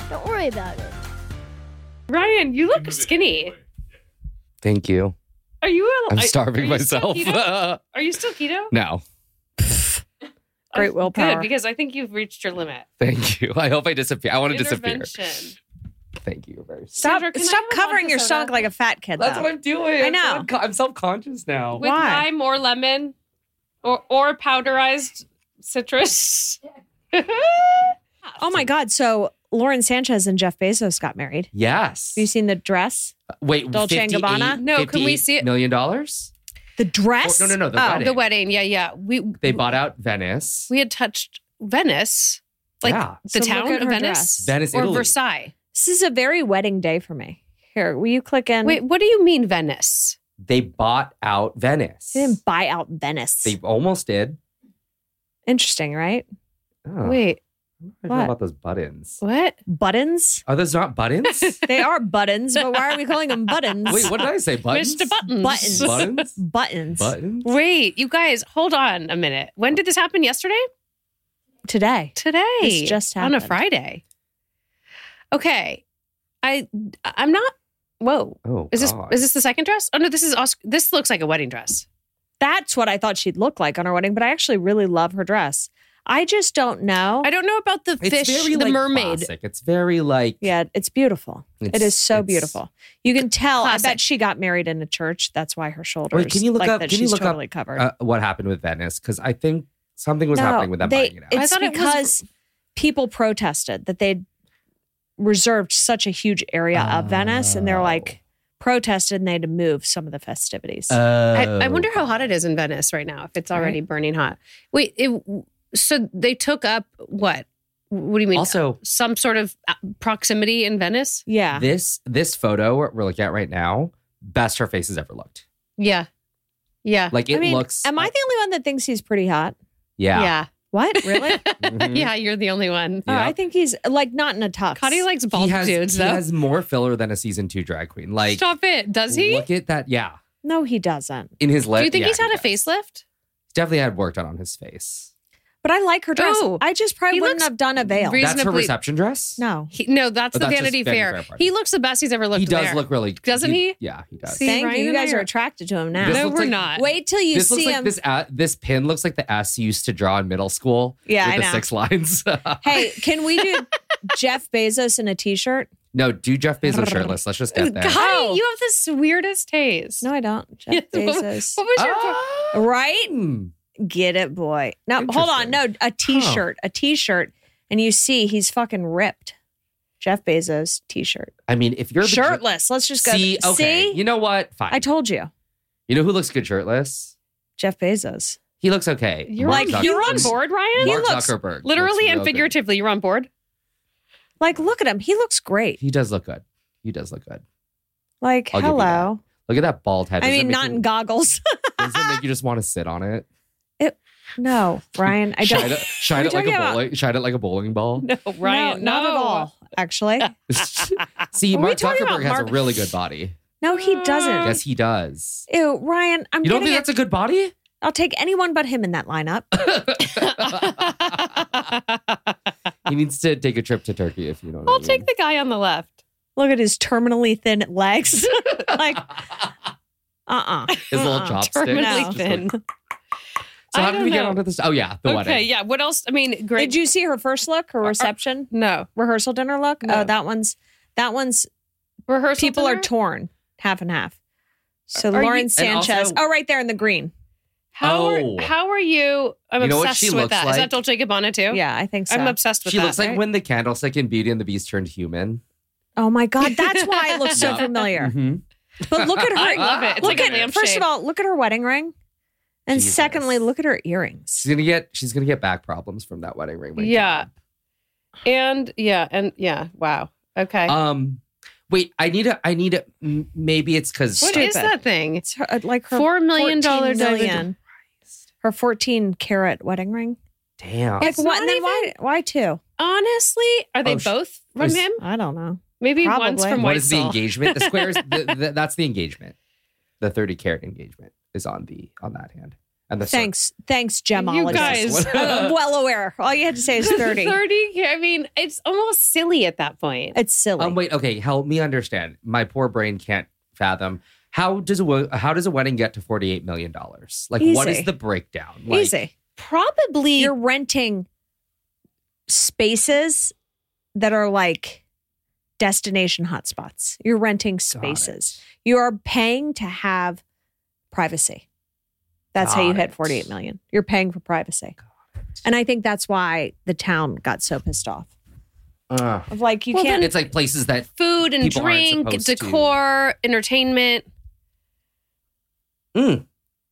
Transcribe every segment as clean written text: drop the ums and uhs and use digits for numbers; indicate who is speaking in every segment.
Speaker 1: Don't worry about it.
Speaker 2: Ryan, you look skinny.
Speaker 3: Thank you.
Speaker 2: Are you?
Speaker 3: I'm starving myself.
Speaker 2: Are you still keto?
Speaker 3: No.
Speaker 4: Great willpower.
Speaker 2: Good, because I think you've reached your limit.
Speaker 3: Thank you. I hope I disappear. I want to disappear.
Speaker 2: Intervention.
Speaker 3: Thank you. Very
Speaker 4: Stop
Speaker 2: Sandra, can I
Speaker 4: stop
Speaker 2: have a
Speaker 4: covering
Speaker 2: vodka
Speaker 4: your
Speaker 2: soda?
Speaker 4: stomach like a fat kid,
Speaker 3: That's
Speaker 4: though.
Speaker 3: what I'm doing.
Speaker 4: I know.
Speaker 3: I'm self-conscious now.
Speaker 2: With
Speaker 4: Why?
Speaker 2: lime or lemon or powderized citrus.
Speaker 4: Oh, my God. So Lauren Sanchez and Jeff Bezos got married.
Speaker 3: Yes.
Speaker 4: Have you seen the dress?
Speaker 3: Wait,
Speaker 4: Dolce and Gabbana?
Speaker 2: No, can we see it?
Speaker 3: $58 million?
Speaker 4: The dress?
Speaker 3: Oh, no. The
Speaker 4: Oh.
Speaker 3: wedding.
Speaker 2: The wedding, yeah.
Speaker 3: They bought out Venice.
Speaker 2: We had touched Venice, like
Speaker 3: Yeah.
Speaker 2: the
Speaker 4: So look
Speaker 2: town
Speaker 4: at
Speaker 2: of
Speaker 4: her
Speaker 2: Venice,
Speaker 4: dress.
Speaker 3: Venice,
Speaker 2: or
Speaker 3: Italy.
Speaker 2: Versailles.
Speaker 4: This is a very wedding day for me. Here, will you click in?
Speaker 2: Wait, what do you mean Venice?
Speaker 3: They bought out Venice.
Speaker 4: They didn't buy out Venice.
Speaker 3: They almost did.
Speaker 4: Interesting, right?
Speaker 3: Oh,
Speaker 2: Wait,
Speaker 3: I don't know
Speaker 4: what?
Speaker 3: about those buttons.
Speaker 2: what?
Speaker 4: Buttons?
Speaker 3: Are those not buttons?
Speaker 4: They are buttons, but why are we calling them buttons?
Speaker 3: Wait, what did I say? Buttons?
Speaker 2: Mr. Buttons.
Speaker 4: Buttons.
Speaker 3: Buttons?
Speaker 4: Buttons.
Speaker 3: Buttons?
Speaker 2: Wait, you guys, hold on a minute. When did this happen? Yesterday?
Speaker 4: Today.
Speaker 2: Today.
Speaker 4: This just
Speaker 2: on a
Speaker 4: happened.
Speaker 2: Friday. Okay. I'm not. Whoa.
Speaker 3: Oh,
Speaker 2: Is
Speaker 3: God.
Speaker 2: this the second dress? Oh no, this is Oscar. This looks like a wedding dress.
Speaker 4: That's what I thought she'd look like on her wedding, but I actually really love her dress. I just don't know.
Speaker 2: I don't know about the
Speaker 3: It's
Speaker 2: fish,
Speaker 3: very,
Speaker 2: the
Speaker 3: like,
Speaker 2: mermaid.
Speaker 3: classic. It's very like...
Speaker 4: Yeah, it's beautiful. It is so beautiful. You can tell.
Speaker 2: Classic.
Speaker 4: I bet she got married in a church. That's why her shoulders.
Speaker 3: Wait, can you look
Speaker 4: like
Speaker 3: up?
Speaker 4: That
Speaker 3: Can you
Speaker 4: she's
Speaker 3: look
Speaker 4: totally
Speaker 3: up
Speaker 4: covered.
Speaker 3: what happened with Venice? Because I think something was happening with them buying it out.
Speaker 4: It's
Speaker 2: I thought it was-
Speaker 4: because people protested that they'd reserved such a huge area of Venice, and they're like protested, and they had to move some of the festivities.
Speaker 2: I wonder how hot it is in Venice right now. If it's already burning hot. Wait. So they took up what? What do you mean?
Speaker 3: Also,
Speaker 2: some sort of proximity in Venice?
Speaker 4: yeah.
Speaker 3: this photo we're looking at right now, best her face has ever looked.
Speaker 2: Yeah. Yeah.
Speaker 3: Like it
Speaker 4: I mean,
Speaker 3: looks.
Speaker 4: am I the only one that thinks he's pretty hot?
Speaker 3: Yeah.
Speaker 2: Yeah.
Speaker 4: What? Really?
Speaker 3: Mhm.
Speaker 2: Yeah, you're the only one.
Speaker 4: Oh,
Speaker 3: Yeah.
Speaker 4: I think he's like not in a tux.
Speaker 2: Cody likes
Speaker 3: He
Speaker 2: bald
Speaker 3: has,
Speaker 2: dudes,
Speaker 3: he
Speaker 2: though.
Speaker 3: has more filler than a season 2 drag queen. Like,
Speaker 2: Stop it. Does he?
Speaker 3: Look at that. Yeah.
Speaker 4: No, he doesn't.
Speaker 3: In his lip.
Speaker 2: Do you think
Speaker 3: yeah,
Speaker 2: he's had
Speaker 3: he
Speaker 2: a
Speaker 3: does.
Speaker 2: facelift?
Speaker 3: Definitely had work done on his face.
Speaker 4: But I like her dress.
Speaker 2: Oh,
Speaker 4: I just probably
Speaker 2: he
Speaker 4: wouldn't
Speaker 2: looks
Speaker 4: have done a veil.
Speaker 2: re-
Speaker 3: That's her
Speaker 2: Reasonably-
Speaker 3: reception dress?
Speaker 4: No.
Speaker 2: No, that's
Speaker 3: Oh,
Speaker 2: the
Speaker 3: that's just
Speaker 2: Vanity
Speaker 3: Vanity
Speaker 2: Fair.
Speaker 3: Fair party.
Speaker 2: He looks the best he's ever looked.
Speaker 3: He does
Speaker 2: there.
Speaker 3: look really...
Speaker 2: Doesn't he?
Speaker 3: Yeah, he does.
Speaker 2: See,
Speaker 4: Thank
Speaker 2: Ryan
Speaker 4: you. You
Speaker 2: and I
Speaker 4: guys are
Speaker 2: are-
Speaker 4: attracted to him now.
Speaker 3: This
Speaker 2: No,
Speaker 3: looks
Speaker 2: we're
Speaker 3: like-
Speaker 2: not.
Speaker 4: Wait till you
Speaker 3: This
Speaker 4: see
Speaker 3: looks like
Speaker 4: him.
Speaker 3: this pin looks like the S you used to draw in middle school.
Speaker 4: Yeah,
Speaker 3: with
Speaker 4: I
Speaker 3: the
Speaker 4: know.
Speaker 3: 6 lines.
Speaker 4: Hey, can we do Jeff Bezos in a t-shirt?
Speaker 3: No, do Jeff Bezos shirtless. Let's just get there.
Speaker 2: God,
Speaker 4: Oh.
Speaker 2: you have the weirdest taste.
Speaker 4: No, I don't. Jeff
Speaker 2: Yeah,
Speaker 4: Bezos.
Speaker 2: What was your...
Speaker 3: Ah,
Speaker 4: Right?
Speaker 3: hmm.
Speaker 4: Get it, boy. No, hold on. No, a t-shirt. A t-shirt. And you see he's fucking ripped. Jeff Bezos t-shirt.
Speaker 3: I mean, if you're the
Speaker 4: Shirtless. Let's just go.
Speaker 3: See, okay.
Speaker 4: See?
Speaker 3: You know what? Fine.
Speaker 4: I told you.
Speaker 3: You know who looks good shirtless?
Speaker 4: Jeff Bezos.
Speaker 3: He looks okay.
Speaker 2: You're,
Speaker 3: Mark
Speaker 2: like, you're on
Speaker 3: Zuckerberg.
Speaker 2: board, Ryan?
Speaker 3: Mark
Speaker 4: looks-
Speaker 3: Zuckerberg.
Speaker 2: Literally
Speaker 3: looks
Speaker 2: and
Speaker 3: real good.
Speaker 2: figuratively, you're on board?
Speaker 4: Like, look at him. He looks great.
Speaker 3: He does look good. He does look good.
Speaker 4: Like,
Speaker 3: I'll give you
Speaker 4: hello.
Speaker 3: Look at that bald head.
Speaker 4: I
Speaker 3: Does it
Speaker 4: mean,
Speaker 3: make
Speaker 4: not
Speaker 3: you-
Speaker 4: in goggles.
Speaker 3: Does it make you just want to sit on it?
Speaker 4: No, Ryan. I don't.
Speaker 3: Shine it
Speaker 4: What are
Speaker 3: like
Speaker 4: you
Speaker 3: a
Speaker 4: talking
Speaker 3: bowling. Shine it like a bowling ball.
Speaker 2: No, Ryan,
Speaker 4: no, not at all. Actually,
Speaker 3: See,
Speaker 4: Are we
Speaker 3: Mark
Speaker 4: talking about
Speaker 3: Zuckerberg has
Speaker 4: Mark-
Speaker 3: a really good body.
Speaker 4: no, he doesn't.
Speaker 3: Yes, he does.
Speaker 4: Ew, Ryan. I'm
Speaker 3: You don't
Speaker 4: getting
Speaker 3: think
Speaker 4: it.
Speaker 3: that's a good body?
Speaker 4: I'll take anyone but him in that lineup.
Speaker 3: He needs to take a trip to Turkey, if you know what I
Speaker 2: I'll
Speaker 3: mean.
Speaker 2: take the guy on the left.
Speaker 4: Look at his terminally thin legs. Like,
Speaker 3: His little chopsticks.
Speaker 2: Terminally
Speaker 4: No.
Speaker 2: thin.
Speaker 3: So how
Speaker 2: I
Speaker 3: did
Speaker 2: don't
Speaker 3: we get
Speaker 2: know.
Speaker 3: onto this? Oh yeah, the
Speaker 2: Okay,
Speaker 3: wedding.
Speaker 2: yeah. What else? I mean, great.
Speaker 4: Did you see her first look, her reception,
Speaker 2: No.
Speaker 4: rehearsal dinner look?
Speaker 2: No.
Speaker 4: Oh, that one's
Speaker 2: Rehearsal
Speaker 4: people are
Speaker 2: dinner?
Speaker 4: torn half and half. So
Speaker 2: Are you-
Speaker 4: Lauren
Speaker 3: And
Speaker 4: Sanchez.
Speaker 3: also-
Speaker 4: Oh, right there in the green.
Speaker 2: How
Speaker 3: Oh.
Speaker 2: are you? I'm
Speaker 3: You know what
Speaker 2: obsessed
Speaker 3: she
Speaker 2: with
Speaker 3: looks
Speaker 2: that. Is that
Speaker 3: like?
Speaker 2: Dolce Gabbana too?
Speaker 4: Yeah, I think so.
Speaker 2: I'm obsessed with
Speaker 3: She
Speaker 2: that.
Speaker 3: looks like
Speaker 4: right?
Speaker 3: when the candlestick in Beauty and the Beast turned human.
Speaker 4: Oh my God, that's why it looks so
Speaker 3: Yeah.
Speaker 4: familiar.
Speaker 3: Mhm.
Speaker 4: But look at her.
Speaker 2: I love it. It's
Speaker 4: look
Speaker 2: like a
Speaker 4: at
Speaker 2: lampshade.
Speaker 4: first of all, look at her wedding ring, and
Speaker 3: Jesus.
Speaker 4: secondly, look at her earrings.
Speaker 3: She's gonna get back problems from that wedding ring. my
Speaker 2: Yeah.
Speaker 3: God.
Speaker 2: and yeah. Wow. Okay.
Speaker 3: Wait, I need a. Maybe it's because
Speaker 2: What is
Speaker 4: stupid.
Speaker 2: that thing?
Speaker 4: It's her, like her
Speaker 2: $4 million
Speaker 4: 14
Speaker 2: diamond.
Speaker 4: million. Her 14 carat wedding ring.
Speaker 3: Damn.
Speaker 4: Like
Speaker 2: It's
Speaker 4: what?
Speaker 2: not
Speaker 4: And then
Speaker 2: even-
Speaker 4: why two?
Speaker 2: Honestly, are they
Speaker 3: Oh,
Speaker 2: both from
Speaker 3: is-
Speaker 2: him?
Speaker 4: I don't know.
Speaker 2: Maybe
Speaker 4: Probably.
Speaker 2: one's from
Speaker 3: What
Speaker 2: White
Speaker 3: is the
Speaker 2: Soul.
Speaker 3: engagement? The squares. That's the engagement. The 30 carat engagement is on that hand, And the
Speaker 4: Thanks, gemologist.
Speaker 2: You guys.
Speaker 4: Well aware. All you had to say is 30.
Speaker 2: 30? I mean, it's almost silly at that point.
Speaker 4: It's silly.
Speaker 3: Wait, okay, help me understand. My poor brain can't fathom. How does a wedding get to $48 million? Like, what
Speaker 4: Easy.
Speaker 3: is the breakdown? Like,
Speaker 4: Easy.
Speaker 2: Probably.
Speaker 4: You're renting spaces that are like destination hotspots. You're renting spaces. You are paying to have privacy. That's how you hit 48 million. You're paying for privacy. And I think that's why the town got so pissed off. Of like, you can't.
Speaker 3: It's like places that
Speaker 2: food and
Speaker 3: people aren't
Speaker 2: drink,
Speaker 3: supposed to.
Speaker 2: decor, entertainment.
Speaker 4: Oh,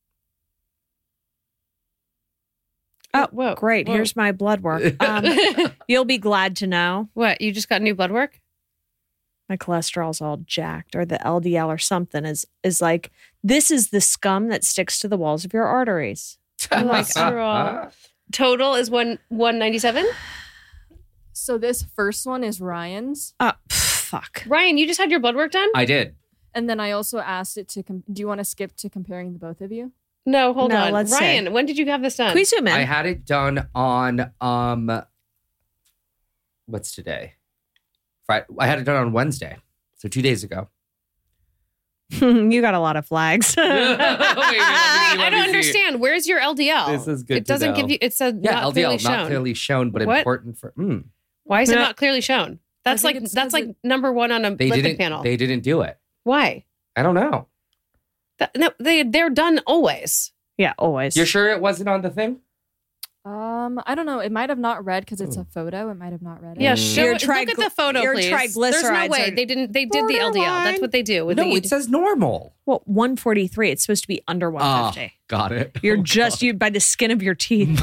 Speaker 2: Whoa.
Speaker 4: great.
Speaker 2: Whoa.
Speaker 4: Here's my blood work. You'll be glad to know
Speaker 2: What? You just got new blood work?
Speaker 4: my cholesterol's all jacked, or the LDL or something is like, this is the scum that sticks to the walls of your arteries.
Speaker 2: Cholesterol. Total is 197.
Speaker 1: So this first one is Ryan's.
Speaker 4: Fuck.
Speaker 2: Ryan, you just had your blood work done?
Speaker 3: I did.
Speaker 1: And then I also asked it to, do you want to skip to comparing the both of you?
Speaker 2: No, hold
Speaker 4: No,
Speaker 2: on.
Speaker 4: let's
Speaker 2: Ryan,
Speaker 4: see.
Speaker 2: when did you have this done?
Speaker 4: Can we zoom in?
Speaker 3: I had it done on what's today? Friday. I had it done on Wednesday, so 2 days ago.
Speaker 4: You got a lot of flags.
Speaker 2: I don't understand. Where's your LDL?
Speaker 3: This is good.
Speaker 2: It doesn't give you. It's a
Speaker 3: Yeah,
Speaker 2: not
Speaker 3: LDL
Speaker 2: clearly shown.
Speaker 3: not clearly shown, but
Speaker 2: What?
Speaker 3: important for.
Speaker 2: Why is it
Speaker 4: Yeah.
Speaker 2: not clearly shown? That's
Speaker 1: think
Speaker 2: like
Speaker 1: it's
Speaker 2: that's
Speaker 1: 'cause
Speaker 2: like number one on a
Speaker 3: They
Speaker 2: lipid
Speaker 3: didn't.
Speaker 2: panel.
Speaker 3: They didn't do it.
Speaker 2: Why?
Speaker 3: I don't know.
Speaker 2: No, they're done always.
Speaker 4: Yeah, always.
Speaker 3: You're sure it wasn't on the thing?
Speaker 1: I don't know. It might have not read because it's a photo. It might have not read it.
Speaker 2: Yeah,
Speaker 3: Mm.
Speaker 2: show
Speaker 4: Your
Speaker 2: look at the photo,
Speaker 4: your
Speaker 2: please. There's no
Speaker 4: triglycerides
Speaker 2: way
Speaker 4: are
Speaker 2: they didn't. They did the LDL. That's
Speaker 4: borderline.
Speaker 2: what they do. With
Speaker 3: No,
Speaker 2: the
Speaker 3: it says normal.
Speaker 4: Well, 143. It's supposed to be under 150.
Speaker 3: Got it.
Speaker 4: You're
Speaker 3: Oh,
Speaker 4: just
Speaker 3: God.
Speaker 4: you by the skin of your teeth.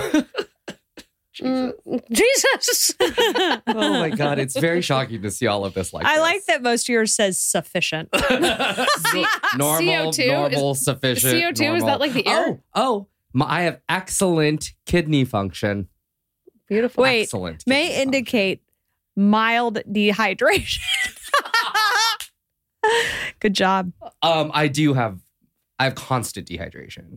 Speaker 2: Jesus.
Speaker 3: Oh my God, it's very shocking to see all of this.
Speaker 4: I like that most of yours says sufficient.
Speaker 3: Normal,
Speaker 2: CO2
Speaker 3: normal, sufficient.
Speaker 2: CO2 is
Speaker 3: normal.
Speaker 2: that like the air?
Speaker 3: I have excellent kidney function.
Speaker 2: Beautiful.
Speaker 4: Wait,
Speaker 3: Excellent.
Speaker 4: may
Speaker 3: kidney
Speaker 4: indicate mild dehydration. Good job.
Speaker 3: function. I have constant dehydration.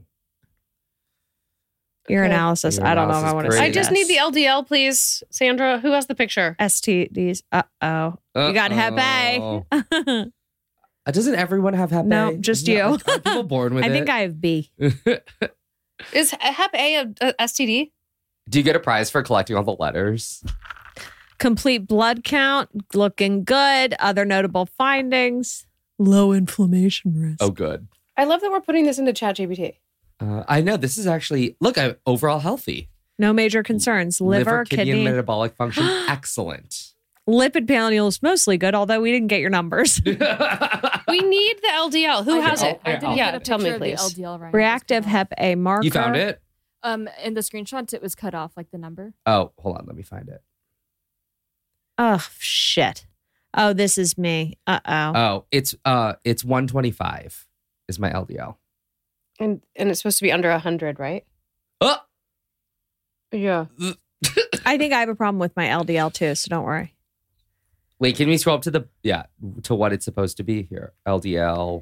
Speaker 4: Your
Speaker 2: Okay.
Speaker 4: analysis.
Speaker 3: Your
Speaker 4: I don't know if I
Speaker 3: analysis
Speaker 4: want to
Speaker 3: great.
Speaker 4: see
Speaker 2: I just need the LDL, please, Sandra. Who has the picture?
Speaker 4: STDs. Uh-oh. You got Hep A.
Speaker 3: Uh-oh. Doesn't everyone have Hep A?
Speaker 4: No, just
Speaker 3: Isn't that,
Speaker 4: you.
Speaker 3: like, are people born with
Speaker 4: I
Speaker 3: it?
Speaker 4: think I have B.
Speaker 2: Is Hep A a STD?
Speaker 3: Do you get a prize for collecting all the letters?
Speaker 4: Complete blood count. Looking good. Other notable findings. Low inflammation risk.
Speaker 3: Oh, good.
Speaker 2: I love that we're putting this into ChatGPT.
Speaker 3: I know this is actually I'm overall healthy.
Speaker 4: No major concerns. Liver,
Speaker 3: kidney,
Speaker 4: kidney.
Speaker 3: and metabolic function excellent.
Speaker 4: Lipid panel is mostly good, although we didn't get your numbers.
Speaker 2: We need the LDL. Who has it?
Speaker 1: I did
Speaker 3: I'll-
Speaker 1: get
Speaker 2: Yeah,
Speaker 1: a
Speaker 2: tell me,
Speaker 1: picture of the
Speaker 2: please.
Speaker 1: LDL, Ryan.
Speaker 4: Reactive
Speaker 1: It was cut
Speaker 4: Hep A marker.
Speaker 3: You found it?
Speaker 1: off. In the screenshots, it was cut off, like the number.
Speaker 3: Oh, hold on, let me find it.
Speaker 4: Oh, shit. Oh, this is me. Uh-oh.
Speaker 3: Oh, it's 125 is my LDL.
Speaker 2: And it's supposed to be under 100, right?
Speaker 3: Oh,
Speaker 2: Yeah.
Speaker 4: I think I have a problem with my LDL too, so don't worry.
Speaker 3: wait, can we scroll up to to what it's supposed to be here? LDL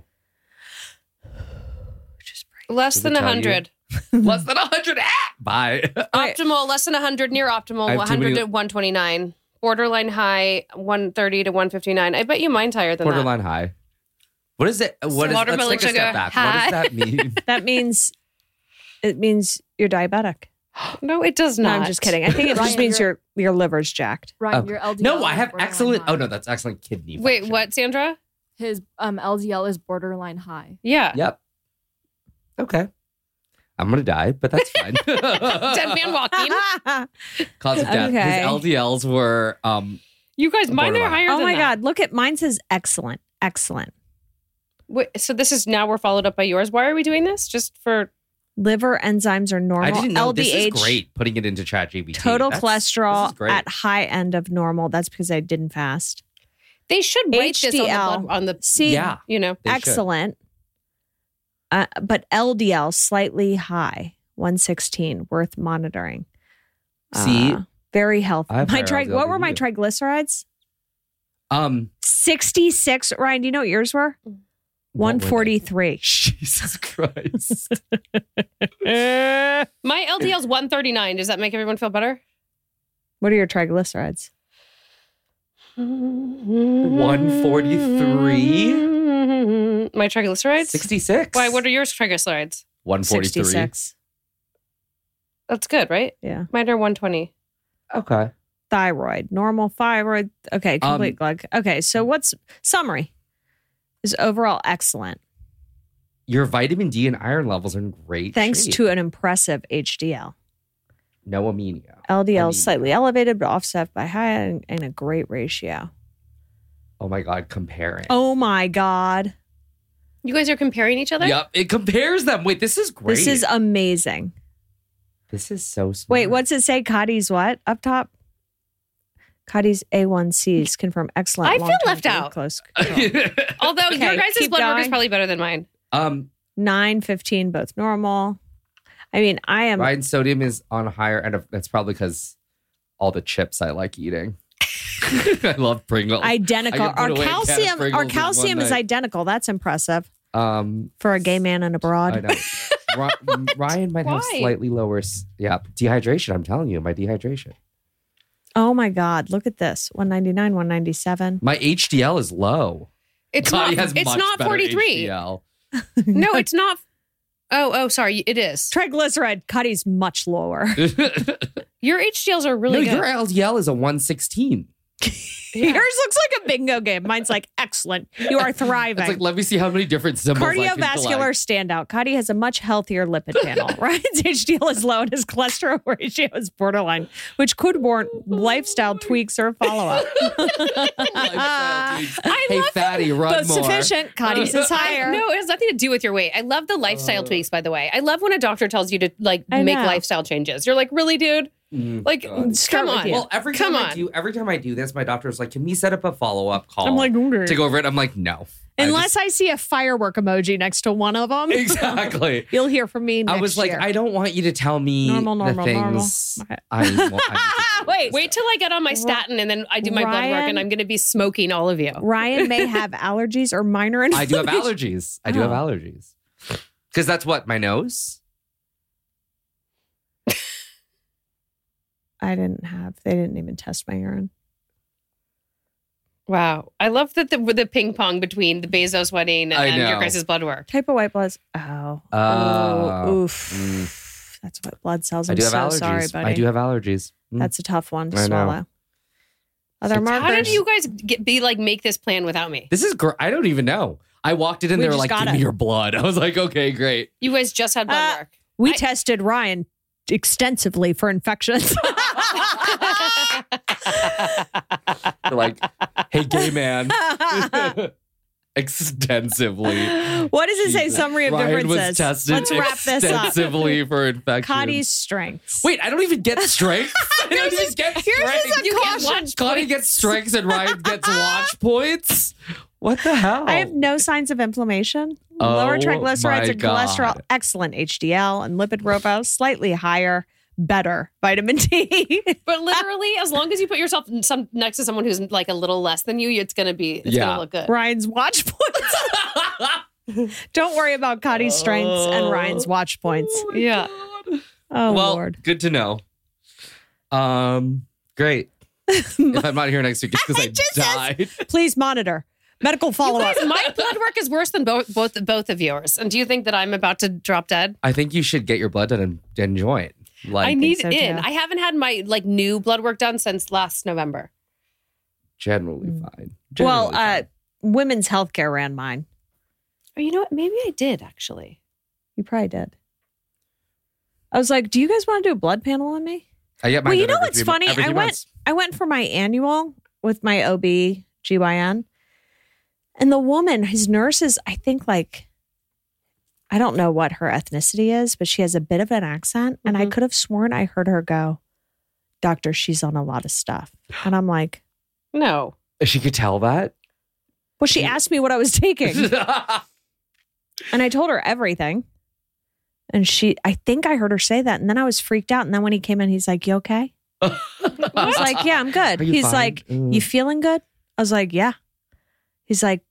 Speaker 2: Less
Speaker 3: Does
Speaker 2: than
Speaker 3: it tell you?
Speaker 2: 100.
Speaker 3: less than 100. Bye.
Speaker 2: Optimal, less than 100, near optimal,
Speaker 3: I have too
Speaker 2: 100
Speaker 3: many-
Speaker 2: to 129. Borderline high, 130 to 159. I bet you mine's higher than
Speaker 3: Borderline high. What is it? What is? Let's
Speaker 2: Watermelon
Speaker 3: take a
Speaker 2: sugar
Speaker 3: step back.
Speaker 2: high.
Speaker 3: What does that mean?
Speaker 4: That means you're diabetic.
Speaker 2: that. No, it does
Speaker 4: No,
Speaker 2: not.
Speaker 4: I'm just kidding. I think it just
Speaker 1: Ryan,
Speaker 4: means
Speaker 1: you're-
Speaker 4: your liver's jacked.
Speaker 1: Ryan,
Speaker 3: Oh.
Speaker 1: your LDL.
Speaker 3: No, I
Speaker 1: is
Speaker 3: have
Speaker 1: borderline
Speaker 3: excellent.
Speaker 1: high.
Speaker 3: Oh no, that's excellent kidney.
Speaker 2: Wait,
Speaker 3: function.
Speaker 2: what, Sandra?
Speaker 1: His LDL is borderline high.
Speaker 2: Yeah.
Speaker 3: Yep. Okay. I'm gonna die, but that's fine.
Speaker 2: Dead man walking.
Speaker 3: Cause of death.
Speaker 4: Okay.
Speaker 3: His LDLs were
Speaker 2: You guys, mine are
Speaker 3: Borderline.
Speaker 2: higher
Speaker 4: Oh
Speaker 2: than
Speaker 4: my
Speaker 2: that.
Speaker 4: God. Look at mine says excellent. Excellent.
Speaker 2: Wait, so this is now we're followed up by yours. Why are we doing this? Just for
Speaker 4: Liver enzymes are normal.
Speaker 3: I didn't know
Speaker 4: LDH,
Speaker 3: this is great putting it into ChatGPT.
Speaker 4: total
Speaker 3: This
Speaker 4: cholesterol
Speaker 3: is great.
Speaker 4: at high end of normal. That's because I didn't fast.
Speaker 2: they should rate this
Speaker 4: HDL.
Speaker 2: on the
Speaker 4: See,
Speaker 3: Yeah.
Speaker 2: you know.
Speaker 3: They should.
Speaker 4: excellent. But LDL slightly high, 116, worth monitoring.
Speaker 3: See?
Speaker 4: Very healthy.
Speaker 3: I have
Speaker 4: My
Speaker 3: higher LDL
Speaker 4: what were
Speaker 3: than
Speaker 4: my
Speaker 3: you.
Speaker 4: triglycerides?
Speaker 3: Um
Speaker 4: 66. Ryan, do you know what yours were?
Speaker 3: What were they?
Speaker 4: 143.
Speaker 3: Jesus Christ.
Speaker 2: My LDL's 139. Does that make everyone feel better?
Speaker 4: What are your triglycerides?
Speaker 3: 143?
Speaker 2: My triglycerides?
Speaker 3: 66.
Speaker 2: Why? What are yours triglycerides?
Speaker 3: 143.
Speaker 4: 66.
Speaker 2: That's good, right?
Speaker 4: Yeah.
Speaker 2: Mine are 120.
Speaker 3: Okay.
Speaker 4: Thyroid, normal thyroid. Okay, complete Okay, so what's summary? Is overall excellent.
Speaker 3: Your vitamin D and iron levels are in great
Speaker 4: Thanks
Speaker 3: shape.
Speaker 4: to an impressive HDL.
Speaker 3: No anemia.
Speaker 4: LDL is
Speaker 3: Anemia.
Speaker 4: slightly elevated, but offset by high and a great ratio.
Speaker 3: Oh my God, comparing.
Speaker 4: Oh my God.
Speaker 2: You guys are comparing each other?
Speaker 3: Yep, it compares them. Wait, this is great.
Speaker 4: This is amazing.
Speaker 3: This is so smart.
Speaker 4: Wait, what's it say? Cotty's what? Up top? Cotty's A1Cs confirm excellent.
Speaker 2: I feel
Speaker 4: long-term
Speaker 2: left out.
Speaker 4: glucose control.
Speaker 2: Although your
Speaker 4: Okay,
Speaker 2: guys'
Speaker 4: keep
Speaker 2: blood work is
Speaker 4: going.
Speaker 2: probably better than mine.
Speaker 4: 9, 15, both normal. I mean, I am.
Speaker 3: Ryan's sodium is on a higher end of. That's probably because all the chips I like eating. I love Pringles.
Speaker 4: Identical.
Speaker 3: I can put away a can of Pringles
Speaker 4: Our
Speaker 3: in
Speaker 4: calcium
Speaker 3: one
Speaker 4: is
Speaker 3: night.
Speaker 4: identical. That's impressive
Speaker 3: For
Speaker 4: for a gay man and
Speaker 3: I
Speaker 4: abroad.
Speaker 3: know. Ryan might have
Speaker 2: Why?
Speaker 3: slightly lower. Dehydration. I'm telling you, my dehydration.
Speaker 4: Oh my God! Look at this. 199, 197.
Speaker 3: My HDL is low.
Speaker 2: It's
Speaker 3: Connie
Speaker 2: not.
Speaker 3: has
Speaker 2: It's
Speaker 3: much
Speaker 2: not
Speaker 3: better
Speaker 2: 43.
Speaker 3: HDL.
Speaker 2: No, it's not. Oh, sorry. It is.
Speaker 4: Triglyceride. Cotty's much lower.
Speaker 2: Your HDLs are
Speaker 3: No,
Speaker 2: really
Speaker 3: your
Speaker 2: good.
Speaker 3: LDL is a 116.
Speaker 2: Yeah.
Speaker 4: Yours looks like a bingo game. Mine's like excellent. You are thriving.
Speaker 3: It's like, let me see how many different symbols I can
Speaker 4: Cardiovascular
Speaker 3: collect.
Speaker 4: standout. Cotty has a much healthier lipid panel. Ryan's HDL is low and his cholesterol ratio is borderline, which could warrant lifestyle tweaks or follow up.
Speaker 3: Hey, fatty, run
Speaker 4: But
Speaker 3: more.
Speaker 4: sufficient. Cotty's is higher.
Speaker 2: No, it has nothing to do with your weight. I love the lifestyle tweaks, by the way. I love when a doctor tells you to like
Speaker 4: I
Speaker 2: make
Speaker 4: know.
Speaker 2: lifestyle changes. You're like, really, dude? Like,
Speaker 4: Start
Speaker 2: come
Speaker 4: with
Speaker 2: on.
Speaker 4: you.
Speaker 3: Well, every
Speaker 2: Come
Speaker 3: time
Speaker 2: on.
Speaker 3: every time I do this, my doctor's like, "Can we set up a follow-up call?"
Speaker 4: I'm like, okay.
Speaker 3: to go over it. I'm like, no.
Speaker 4: Unless I see a firework emoji next to one of them.
Speaker 3: Exactly.
Speaker 4: You'll hear from me next
Speaker 3: I was like,
Speaker 4: year.
Speaker 3: I don't want you to tell me
Speaker 4: Normal,
Speaker 3: the
Speaker 4: normal.
Speaker 3: things
Speaker 4: Okay.
Speaker 3: I need to
Speaker 2: Wait till I get on my statin and then I do my blood work
Speaker 4: Ryan-
Speaker 2: and I'm going to be smoking all of you.
Speaker 4: Ryan may have allergies or minor
Speaker 3: I
Speaker 4: inflammation.
Speaker 3: do have allergies. I do have
Speaker 4: Oh.
Speaker 3: allergies. Because that's what, my nose?
Speaker 4: They didn't even test my urine.
Speaker 2: Wow. I love that the ping pong between the Bezos wedding
Speaker 3: I
Speaker 2: and your
Speaker 3: know.
Speaker 2: guys' blood work.
Speaker 4: Type of white blood. Oh. Oof. That's what blood cells.
Speaker 3: I
Speaker 4: I'm
Speaker 3: do have
Speaker 4: so
Speaker 3: allergies.
Speaker 4: sorry, buddy.
Speaker 3: I do have allergies. Mm.
Speaker 4: That's a tough one to
Speaker 3: I know.
Speaker 4: swallow. Other
Speaker 3: So
Speaker 4: markers.
Speaker 2: How did you guys make this plan without me?
Speaker 3: This is great. I don't even know. I walked in and
Speaker 4: We
Speaker 3: they were
Speaker 4: just
Speaker 3: like,
Speaker 4: got
Speaker 3: give me
Speaker 4: it.
Speaker 3: your blood. I was like, okay, great.
Speaker 2: You guys just had blood work.
Speaker 4: We
Speaker 2: I-
Speaker 4: tested Ryan extensively for infections.
Speaker 3: They're like, hey, gay man. Extensively.
Speaker 4: What does it say?
Speaker 3: Jesus.
Speaker 4: Summary of
Speaker 3: Ryan was
Speaker 4: differences.
Speaker 3: tested
Speaker 4: Let's wrap this up.
Speaker 3: extensively for infection.
Speaker 4: Cotty's strengths.
Speaker 3: Wait, I don't even get strength. I don't even get
Speaker 4: Yours
Speaker 3: strength.
Speaker 4: is a
Speaker 2: You get
Speaker 4: caution.
Speaker 2: watch
Speaker 3: Connie
Speaker 2: points.
Speaker 3: gets strengths and Ryan gets watch points. What the hell?
Speaker 4: I have no signs of inflammation.
Speaker 3: Oh,
Speaker 4: Lower triglycerides
Speaker 3: my
Speaker 4: and cholesterol.
Speaker 3: God.
Speaker 4: Excellent HDL and lipid profile. Slightly higher. Better vitamin D.
Speaker 2: But literally, as long as you put yourself next to someone who's like a little less than you, it's gonna
Speaker 3: Yeah.
Speaker 2: look good.
Speaker 4: Ryan's watch points. Don't worry about Cotty's strengths and Ryan's watch points.
Speaker 2: Yeah.
Speaker 4: Oh,
Speaker 3: well,
Speaker 4: Lord.
Speaker 3: good to know. Great. If I'm not here next week, it's because I
Speaker 4: just
Speaker 3: died.
Speaker 4: Please monitor. Medical follow up.
Speaker 2: My blood work is worse than both of yours. And do you think that I'm about to drop dead?
Speaker 3: I think you should get your blood done and join. Like,
Speaker 2: I need
Speaker 4: so,
Speaker 2: in.
Speaker 4: too.
Speaker 2: I haven't had my like new blood work done since last November.
Speaker 3: generally fine.
Speaker 4: Well,
Speaker 3: Generally fine.
Speaker 4: Women's Healthcare ran mine.
Speaker 2: Oh, you know what? Maybe I did actually.
Speaker 4: You probably did. I was like, do you guys want to do a blood panel on me?
Speaker 3: I get
Speaker 4: Well,
Speaker 3: mine
Speaker 4: you
Speaker 3: done
Speaker 4: know
Speaker 3: every
Speaker 4: what's
Speaker 3: 3
Speaker 4: funny?
Speaker 3: every 3 months.
Speaker 4: I went for my annual with my OB GYN. And the woman, his nurse is, I think like, I don't know what her ethnicity is, but she has a bit of an accent. And I
Speaker 2: Mhm.
Speaker 4: could have sworn I heard her go, "Doctor, she's on a lot of stuff." And I'm like,
Speaker 2: No.
Speaker 3: She could tell that.
Speaker 4: well, she asked me what I was taking. And I told her everything. And I think I heard her say that. And then I was freaked out. And then when he came in, he's like, "You okay?" I was like, "Yeah, I'm good."
Speaker 3: Are you
Speaker 4: He's
Speaker 3: fine?
Speaker 4: like, "You feeling good?" I was like, "Yeah." He's like,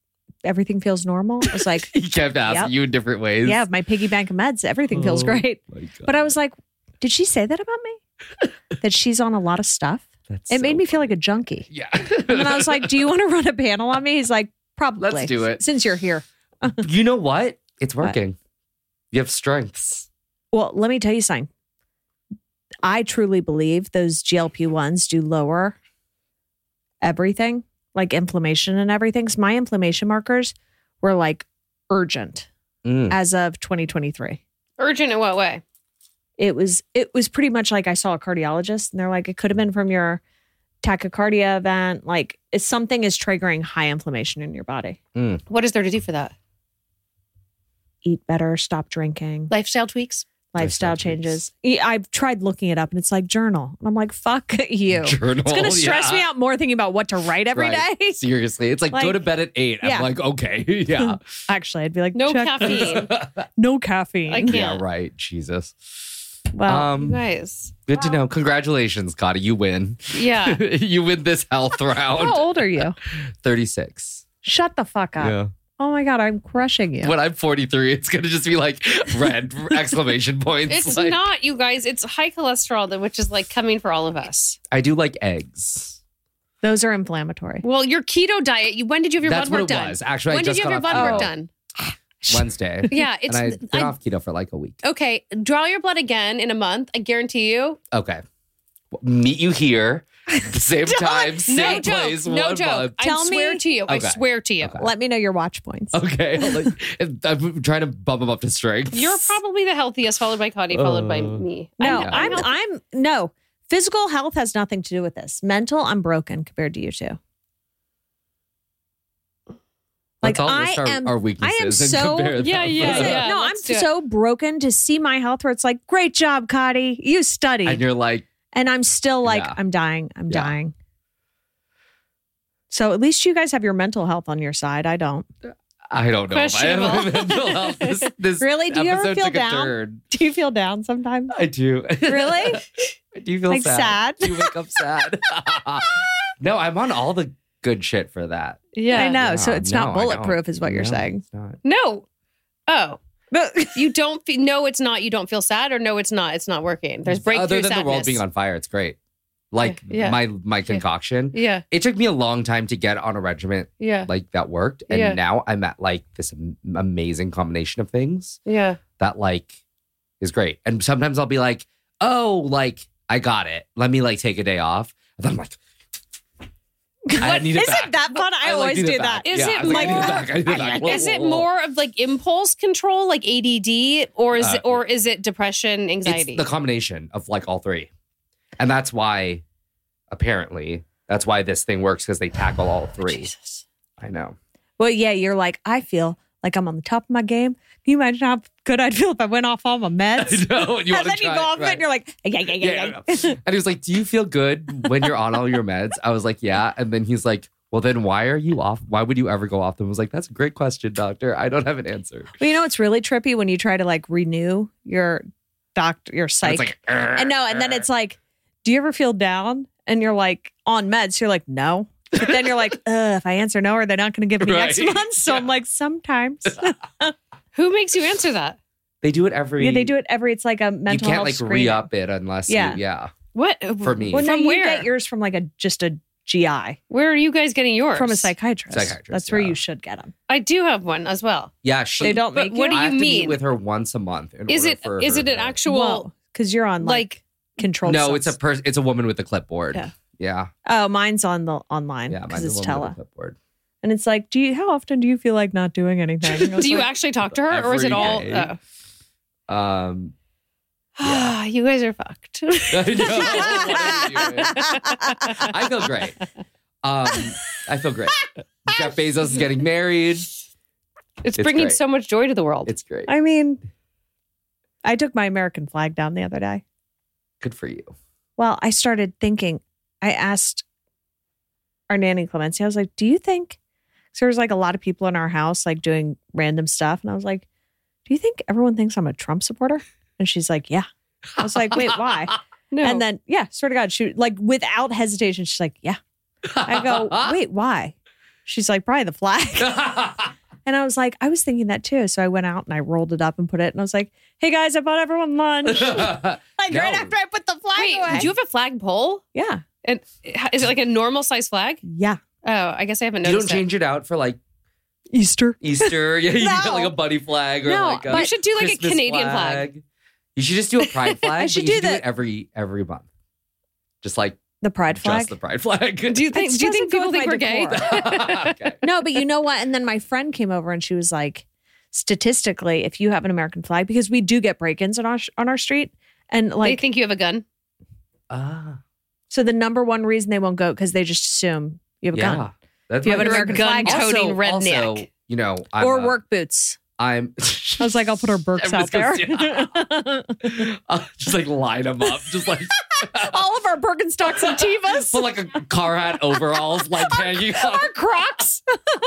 Speaker 4: everything feels normal. I was like,
Speaker 3: He kept asking
Speaker 4: Yep.
Speaker 3: you in different ways.
Speaker 4: yeah, my piggy bank of meds, everything feels
Speaker 3: Oh,
Speaker 4: great.
Speaker 3: my God.
Speaker 4: But I was like, did she say that about me? That she's on a lot of stuff?
Speaker 3: That's
Speaker 4: It
Speaker 3: so
Speaker 4: made me feel like a junkie.
Speaker 3: Yeah.
Speaker 4: And then I was like, do you want to run a panel on me? He's like, probably.
Speaker 3: Let's do it.
Speaker 4: Since you're here.
Speaker 3: You know what? It's
Speaker 4: What?
Speaker 3: working. You have strengths.
Speaker 4: Well, let me tell you something. I truly believe those GLP-1s do lower everything, like inflammation and everything. So my inflammation markers were like urgent as of 2023.
Speaker 2: Urgent in what way?
Speaker 4: It was pretty much like I saw a cardiologist and they're like, it could have been from your tachycardia event. Like it's something is triggering high inflammation in your body.
Speaker 2: What is there to do for that?
Speaker 4: Eat better, stop drinking,
Speaker 2: Lifestyle tweaks?
Speaker 4: lifestyle changes. I've tried looking it up and it's like journal. And I'm like, fuck you.
Speaker 3: Journal.
Speaker 4: It's going to stress me out more thinking about what to write every day.
Speaker 3: Right. Seriously. It's like, go
Speaker 4: Like,
Speaker 3: to bed at 8.
Speaker 4: yeah.
Speaker 3: I'm like, okay. Yeah.
Speaker 4: Actually, I'd be like,
Speaker 2: No
Speaker 4: check
Speaker 2: caffeine.
Speaker 4: no caffeine.
Speaker 2: I can't.
Speaker 3: Yeah, right. Jesus.
Speaker 4: Well,
Speaker 2: You guys.
Speaker 3: Good to know. Congratulations, Scotty. You win.
Speaker 2: Yeah.
Speaker 3: You win this health
Speaker 4: how
Speaker 3: round.
Speaker 4: old are you?
Speaker 3: 36.
Speaker 4: Shut the fuck up.
Speaker 3: Yeah.
Speaker 4: Oh my God, I'm crushing you.
Speaker 3: When I'm 43, it's going to just be like red exclamation points.
Speaker 2: It's
Speaker 3: like,
Speaker 2: not, you guys. It's high cholesterol, which is like coming for all of us.
Speaker 3: I do like eggs.
Speaker 4: Those are inflammatory.
Speaker 2: Well, your keto diet, when did you have your
Speaker 3: That's
Speaker 2: blood
Speaker 3: what
Speaker 2: work
Speaker 3: it
Speaker 2: done?
Speaker 3: was. Actually,
Speaker 2: When
Speaker 3: I
Speaker 2: did
Speaker 3: just
Speaker 2: you have your
Speaker 3: got
Speaker 2: blood
Speaker 3: off
Speaker 2: work
Speaker 3: keto
Speaker 2: done?
Speaker 3: Wednesday.
Speaker 2: Yeah, it's
Speaker 3: And I've been off keto for like a week.
Speaker 2: okay. Draw your blood again in a month. I guarantee you.
Speaker 3: Okay. Well, meet you here. Same time,
Speaker 2: No
Speaker 3: same
Speaker 2: joke.
Speaker 3: place,
Speaker 2: No
Speaker 3: one
Speaker 2: joke.
Speaker 3: month.
Speaker 2: I
Speaker 4: Tell
Speaker 2: swear
Speaker 4: me-
Speaker 2: to you. I
Speaker 3: Okay.
Speaker 2: swear to you.
Speaker 3: Okay.
Speaker 4: Let me know your watch points.
Speaker 3: Okay. I'm trying to bump them up to strength.
Speaker 2: You're probably the healthiest, followed by Cody, followed by me.
Speaker 4: No,
Speaker 2: I'm
Speaker 4: no. Physical health has nothing to do with this. Mental, I'm broken compared to you two.
Speaker 3: Let's all
Speaker 4: I
Speaker 3: list
Speaker 4: am-
Speaker 3: our weaknesses
Speaker 4: I am
Speaker 3: and
Speaker 4: so-
Speaker 3: compare them.
Speaker 2: Yeah, yeah,
Speaker 4: Listen,
Speaker 2: yeah.
Speaker 4: no, I'm
Speaker 2: let's do it.
Speaker 4: so broken to see my health where it's like, great job, Cotty. You studied.
Speaker 3: And you're like,
Speaker 4: And I'm still like,
Speaker 3: Yeah.
Speaker 4: I'm dying. I'm
Speaker 3: Yeah.
Speaker 4: dying. So at least you guys have your mental health on your side. I don't.
Speaker 3: I don't know if I have
Speaker 2: Questionable.
Speaker 3: a mental health. This
Speaker 4: Really? Do you ever
Speaker 3: episode
Speaker 4: feel
Speaker 3: took a
Speaker 4: down?
Speaker 3: turn.
Speaker 4: Do you feel down sometimes?
Speaker 3: I do.
Speaker 4: Really?
Speaker 3: Do you feel
Speaker 4: Like
Speaker 3: sad?
Speaker 4: sad?
Speaker 3: Do you wake up sad? No, I'm on all the good shit for that.
Speaker 2: Yeah.
Speaker 4: I know. So
Speaker 3: Yeah,
Speaker 4: it's
Speaker 3: no,
Speaker 4: not
Speaker 3: I don't.
Speaker 4: bulletproof, is what you're
Speaker 3: No,
Speaker 4: saying.
Speaker 3: It's not.
Speaker 2: No. Oh. You don't feel, no, it's not. You don't feel sad, or no, it's not. It's not working. There's breakthrough
Speaker 3: Other than
Speaker 2: sadness.
Speaker 3: the world being on fire, it's great. Like
Speaker 2: Yeah.
Speaker 3: my concoction.
Speaker 2: Yeah.
Speaker 3: It took me a long time to get on a regimen
Speaker 2: Yeah.
Speaker 3: like that worked, and
Speaker 2: Yeah.
Speaker 3: now I'm at like this amazing combination of things
Speaker 2: Yeah.
Speaker 3: that like is great. And sometimes I'll be like, oh, like I got it. Let me like take a day off. And then I'm like, I need it
Speaker 4: Isn't
Speaker 3: back.
Speaker 4: that fun? I
Speaker 3: like,
Speaker 4: always
Speaker 3: need
Speaker 4: do
Speaker 3: back.
Speaker 4: that.
Speaker 2: Is
Speaker 3: Yeah,
Speaker 2: it
Speaker 3: I was like, I need
Speaker 2: more-
Speaker 3: it back. I need it back.
Speaker 2: Is it more of like impulse control, like ADD, or is it depression, anxiety?
Speaker 3: It's the combination of like all three. And that's why, apparently, that's why this thing works, because they tackle all three.
Speaker 2: Jesus.
Speaker 3: I know.
Speaker 4: Well, yeah, you're like, I feel like I'm on the top of my game. Can you imagine how good I'd feel if I went off all my meds?
Speaker 3: I know. You
Speaker 4: And then you go off it and you're like, yeah.
Speaker 3: And he was like, do you feel good when you're on all your meds? I was like, yeah. And then he's like, well, then why are you off? Why would you ever go off them? I was like, that's a great question, doctor. I don't have an answer.
Speaker 4: Well, you know what's really trippy when you try to like renew your your
Speaker 3: And
Speaker 4: psych.
Speaker 3: it's like,
Speaker 4: And no, and then it's like, do you ever feel down? And you're like on meds. You're like, no. But then you're like, if I answer no, are they not going to give me next
Speaker 3: Right.
Speaker 4: month? So I'm like, sometimes.
Speaker 2: Who makes you answer that?
Speaker 3: they do it every.
Speaker 4: Yeah, they do it every. It's like a
Speaker 3: You
Speaker 4: mental
Speaker 3: can't
Speaker 4: health
Speaker 3: like
Speaker 4: screening.
Speaker 3: re-up it unless
Speaker 4: Yeah.
Speaker 3: you, yeah.
Speaker 2: What
Speaker 3: For me.
Speaker 4: Well, no,
Speaker 2: From
Speaker 4: you
Speaker 2: where?
Speaker 4: get yours from like just a GI
Speaker 2: Where are you guys getting yours?
Speaker 4: from a psychiatrist. That's where
Speaker 3: yeah.
Speaker 4: you should get them.
Speaker 2: I do have one as well.
Speaker 3: Yeah, she.
Speaker 4: They don't
Speaker 2: But
Speaker 4: make
Speaker 2: what
Speaker 4: you.
Speaker 2: do
Speaker 3: I
Speaker 2: you
Speaker 3: have to meet
Speaker 2: mean?
Speaker 3: with her once a month. In
Speaker 2: Is
Speaker 3: order
Speaker 2: it
Speaker 3: for
Speaker 2: is
Speaker 3: her
Speaker 2: it an
Speaker 3: to-
Speaker 2: actual
Speaker 4: because you're on
Speaker 2: like
Speaker 4: controlled.
Speaker 3: No,
Speaker 4: substance.
Speaker 3: it's a woman with a clipboard.
Speaker 4: Yeah.
Speaker 3: Yeah.
Speaker 4: Oh, mine's on the online
Speaker 3: Yeah.
Speaker 4: because
Speaker 3: Mine's
Speaker 4: it's
Speaker 3: a woman with
Speaker 4: tele,
Speaker 3: a clipboard.
Speaker 4: and it's like, how often do you feel like not doing anything? I was
Speaker 2: do you
Speaker 4: like,
Speaker 2: actually talk to her, or is it
Speaker 3: Every
Speaker 2: all
Speaker 3: day. Yeah.
Speaker 2: you guys are fucked.
Speaker 3: I know. What are you doing? I feel great. I feel great. Jeff Bezos is getting married.
Speaker 2: It's bringing
Speaker 3: great.
Speaker 2: so much joy to the world.
Speaker 3: It's great.
Speaker 4: I mean, I took my American flag down the other day.
Speaker 3: Good for you.
Speaker 4: Well, I started thinking. I asked our nanny Clemency. I was like, "Do you think?" So there was like a lot of people in our house like doing random stuff, and I was like, "Do you think everyone thinks I'm a Trump supporter?" And she's like, "Yeah." I was like, "Wait, why?"
Speaker 2: no.
Speaker 4: And then, swear to God, she like without hesitation, she's like, "Yeah." I go, "Wait, why?" She's like, probably the flag. And I was like, I was thinking that too. So I went out and I rolled it up and put it. And I was like, hey guys, I bought everyone lunch. Right after I put the flag away.
Speaker 2: Do you have a flagpole?
Speaker 4: Yeah.
Speaker 2: And is it like a normal size flag?
Speaker 4: Yeah.
Speaker 2: Oh, I guess I haven't
Speaker 3: You
Speaker 2: noticed.
Speaker 3: don't change it out for like
Speaker 4: Easter.
Speaker 3: Easter. Yeah, you
Speaker 4: No.
Speaker 3: get like a bunny flag or
Speaker 4: No,
Speaker 3: like a
Speaker 2: you should do like
Speaker 3: Christmas
Speaker 2: a Canadian flag.
Speaker 3: You should just do a pride flag.
Speaker 4: should
Speaker 3: but you
Speaker 4: do
Speaker 3: should do it every month. Just like
Speaker 4: The pride flag.
Speaker 3: just the pride flag.
Speaker 2: Do you think?
Speaker 4: It
Speaker 2: Do you think
Speaker 4: doesn't go
Speaker 2: people
Speaker 4: with
Speaker 2: think
Speaker 4: my
Speaker 2: we're gay?
Speaker 4: decor.
Speaker 3: Okay.
Speaker 4: No, but you know what? And then my friend came over and she was like, statistically, if you have an American flag, because we do get break-ins on our street, and
Speaker 2: They
Speaker 4: like,
Speaker 2: think you have a gun.
Speaker 4: so the number one reason they won't go because they just assume you have a gun
Speaker 3: That's
Speaker 4: If you have
Speaker 3: my
Speaker 4: an
Speaker 2: You're a
Speaker 4: American
Speaker 2: gun
Speaker 4: flag.
Speaker 2: toting
Speaker 3: Also,
Speaker 2: redneck.
Speaker 3: you know,
Speaker 4: or work boots.
Speaker 3: I'm.
Speaker 4: I was like, I'll put our Birks out there.
Speaker 3: I'll just like line them up, just like
Speaker 4: All of our Birkenstocks and Tevas,
Speaker 3: put like a car hat, overalls, like hanging up.
Speaker 4: our Crocs.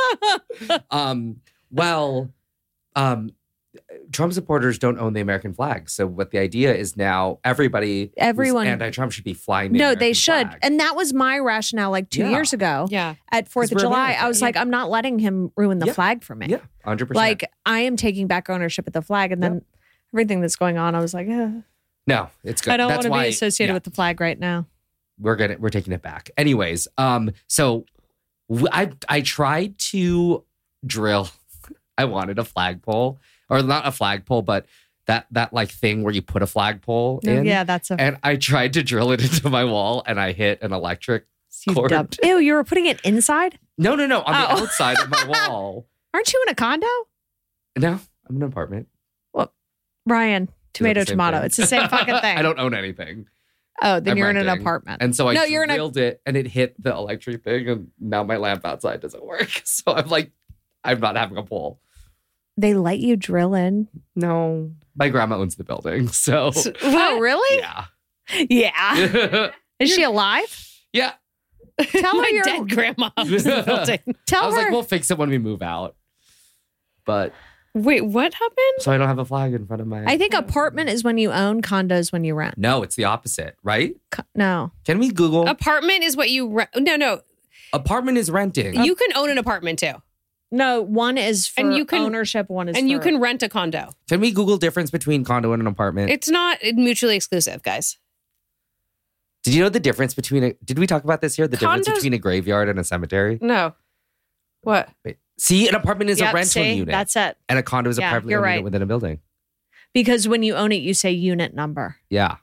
Speaker 3: Well, Trump supporters don't own the American flag. So what the idea is now everyone who's anti-Trump should be flying the
Speaker 4: No,
Speaker 3: American
Speaker 4: they should.
Speaker 3: flag.
Speaker 4: And that was my rationale like 2
Speaker 3: Yeah.
Speaker 4: years ago
Speaker 2: Yeah.
Speaker 4: at 4th of
Speaker 3: 'Cause we're
Speaker 4: July.
Speaker 3: American.
Speaker 4: I was like, I'm not letting him ruin the
Speaker 3: Yeah.
Speaker 4: flag for me.
Speaker 3: Yeah, 100%.
Speaker 4: Like, I am taking back ownership of the flag. And then everything that's going on, I was like,
Speaker 3: no, it's good.
Speaker 4: I don't
Speaker 3: That's
Speaker 4: want to
Speaker 3: why,
Speaker 4: be associated
Speaker 3: yeah,
Speaker 4: with the flag right now.
Speaker 3: we're taking it back. Anyways, so I tried to drill. I wanted a flagpole, or not a flagpole, but that like thing where you put a flagpole in.
Speaker 4: Yeah, that's a
Speaker 3: And I tried to drill it into my wall, and I hit an electric cord.
Speaker 4: dubbed. Ew, you were putting it inside?
Speaker 3: No, on the
Speaker 4: Oh.
Speaker 3: outside of my wall.
Speaker 4: Aren't you in a condo?
Speaker 3: No, I'm in an apartment.
Speaker 4: Ryan, tomato,
Speaker 3: the same
Speaker 4: tomato.
Speaker 3: thing?
Speaker 4: It's the same fucking thing.
Speaker 3: I don't own anything.
Speaker 4: Oh, then
Speaker 3: I'm
Speaker 4: you're in an
Speaker 3: renting.
Speaker 4: apartment.
Speaker 3: And so I
Speaker 4: No, you're in a-
Speaker 3: drilled it, and it hit the electric thing, and now my lamp outside doesn't work. So I'm like, I'm not having a pole.
Speaker 4: They let you drill in?
Speaker 3: No. My grandma owns the building, so
Speaker 4: Oh, really?
Speaker 3: yeah.
Speaker 4: Yeah. Is she alive?
Speaker 3: Yeah.
Speaker 4: Tell her
Speaker 2: My
Speaker 4: you're
Speaker 2: dead grandma owns the building.
Speaker 3: I
Speaker 4: tell
Speaker 3: was
Speaker 4: her
Speaker 3: like, we'll fix it when we move out. But
Speaker 2: Wait, what happened?
Speaker 3: so I don't have a flag in front of my
Speaker 4: I think apartment is when you own, condos when you rent.
Speaker 3: No, it's the opposite, right?
Speaker 4: No.
Speaker 3: Can we Google?
Speaker 2: Apartment is what you rent. No.
Speaker 3: Apartment is renting.
Speaker 2: You can own an apartment too.
Speaker 4: No, one is for
Speaker 2: And you can-
Speaker 4: ownership, one is
Speaker 2: And you
Speaker 4: for-
Speaker 2: can rent a condo.
Speaker 3: Can we Google difference between condo and an apartment?
Speaker 2: It's not mutually exclusive, guys.
Speaker 3: Did you know the difference between did we talk about this here? The difference
Speaker 2: Condos-
Speaker 3: between a graveyard and a cemetery?
Speaker 2: No. What?
Speaker 3: Wait. See, an apartment is
Speaker 4: Yep,
Speaker 3: a rental
Speaker 4: see?
Speaker 3: unit.
Speaker 4: That's it.
Speaker 3: and a condo is a
Speaker 4: Yeah,
Speaker 3: privately
Speaker 4: you're
Speaker 3: owned
Speaker 4: right.
Speaker 3: unit within a building.
Speaker 4: Because when you own it, you say unit number.
Speaker 3: Yeah.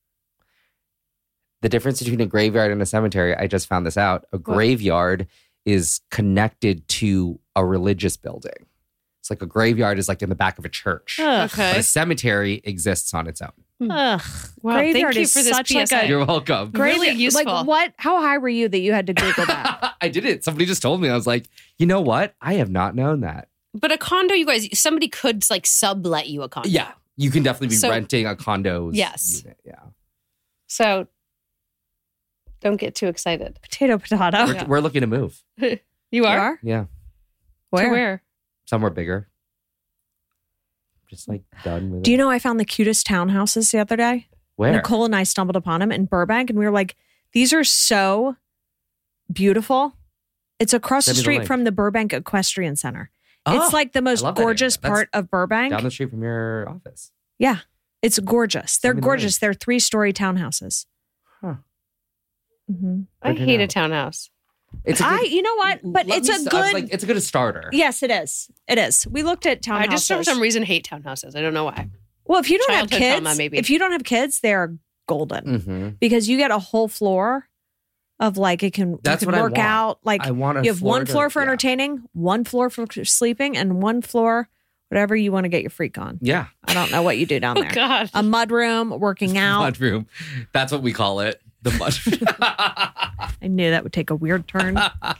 Speaker 3: The difference between a graveyard and a cemetery, I just found this out. A graveyard is connected to a religious building. It's like a graveyard is like in the back of a church.
Speaker 4: Ugh.
Speaker 3: But
Speaker 2: Okay.
Speaker 3: a cemetery exists on its own.
Speaker 4: Ugh.
Speaker 2: Wow,
Speaker 4: Graveyard
Speaker 2: thank you
Speaker 4: is
Speaker 2: for this
Speaker 4: such like
Speaker 2: PSA.
Speaker 4: a-
Speaker 3: You're welcome.
Speaker 2: Really useful.
Speaker 4: Like what? How high were you that you had to Google that?
Speaker 3: I did it. Somebody just told me. I was like, you know what? I have not known that.
Speaker 2: But a condo, you guys, somebody could like sublet you a condo.
Speaker 3: Yeah. You can definitely be
Speaker 2: So-
Speaker 3: renting a condo's
Speaker 2: Yes.
Speaker 3: unit. Yeah.
Speaker 2: So don't get too excited.
Speaker 4: Potato, potato.
Speaker 3: We're, we're looking to move.
Speaker 2: You
Speaker 4: You
Speaker 2: are?
Speaker 4: are?
Speaker 3: Yeah.
Speaker 4: Where?
Speaker 2: To where?
Speaker 3: Somewhere bigger. Just like done with it.
Speaker 4: Do you know I found the cutest townhouses the other day?
Speaker 3: Where?
Speaker 4: Nicole and I stumbled upon them in Burbank, and we were like, these are so beautiful. It's across
Speaker 3: Send
Speaker 4: the
Speaker 3: me the
Speaker 4: street
Speaker 3: link.
Speaker 4: from the Burbank Equestrian Center.
Speaker 3: Oh,
Speaker 4: It's like the most
Speaker 3: love that area.
Speaker 4: gorgeous
Speaker 3: That's
Speaker 4: part of Burbank.
Speaker 3: down the street from your office.
Speaker 4: Yeah, it's gorgeous. They're
Speaker 3: Send me the
Speaker 4: gorgeous. They're 3-story townhouses.
Speaker 3: Huh.
Speaker 4: Mm-hmm.
Speaker 2: I
Speaker 3: Good to
Speaker 2: hate
Speaker 3: know.
Speaker 2: a townhouse.
Speaker 3: It's a good,
Speaker 4: You know what? But
Speaker 3: let
Speaker 4: it's
Speaker 3: me
Speaker 4: a
Speaker 3: st- I was
Speaker 4: good.
Speaker 3: like, it's a good starter.
Speaker 4: Yes, it is. It is. We looked at townhouses.
Speaker 2: I just for some reason hate townhouses. I don't know why.
Speaker 4: Well, if you don't have
Speaker 2: Childhood
Speaker 4: kids,
Speaker 2: trauma, maybe.
Speaker 4: if you don't have kids, they're golden
Speaker 3: Mm-hmm.
Speaker 4: because you get a whole floor of like it can.
Speaker 3: That's
Speaker 4: you can
Speaker 3: what I
Speaker 4: work
Speaker 3: want.
Speaker 4: out. Like
Speaker 3: I want a
Speaker 4: you have one
Speaker 3: to-
Speaker 4: floor for
Speaker 3: yeah.
Speaker 4: entertaining, one floor for sleeping, and one floor whatever you want to get your freak on.
Speaker 3: Yeah.
Speaker 4: I don't know what you do down
Speaker 2: Oh
Speaker 4: there.
Speaker 2: God.
Speaker 4: A mud room, working out.
Speaker 3: Mud room. That's what we call it. The mud
Speaker 4: I knew that would take a weird turn.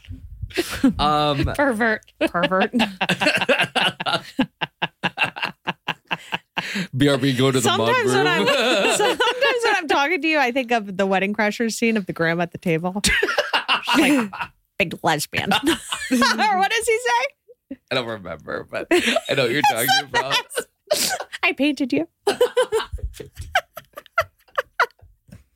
Speaker 2: Pervert.
Speaker 4: Pervert.
Speaker 3: BRB, go to the mud
Speaker 4: Sometimes
Speaker 3: room.
Speaker 4: sometimes when I'm talking to you, I think of the Wedding Crashers scene of the grandma at the table. She's like, big lesbian. Or what does he say?
Speaker 3: I don't remember, but I know what you're talking about.
Speaker 4: I painted you.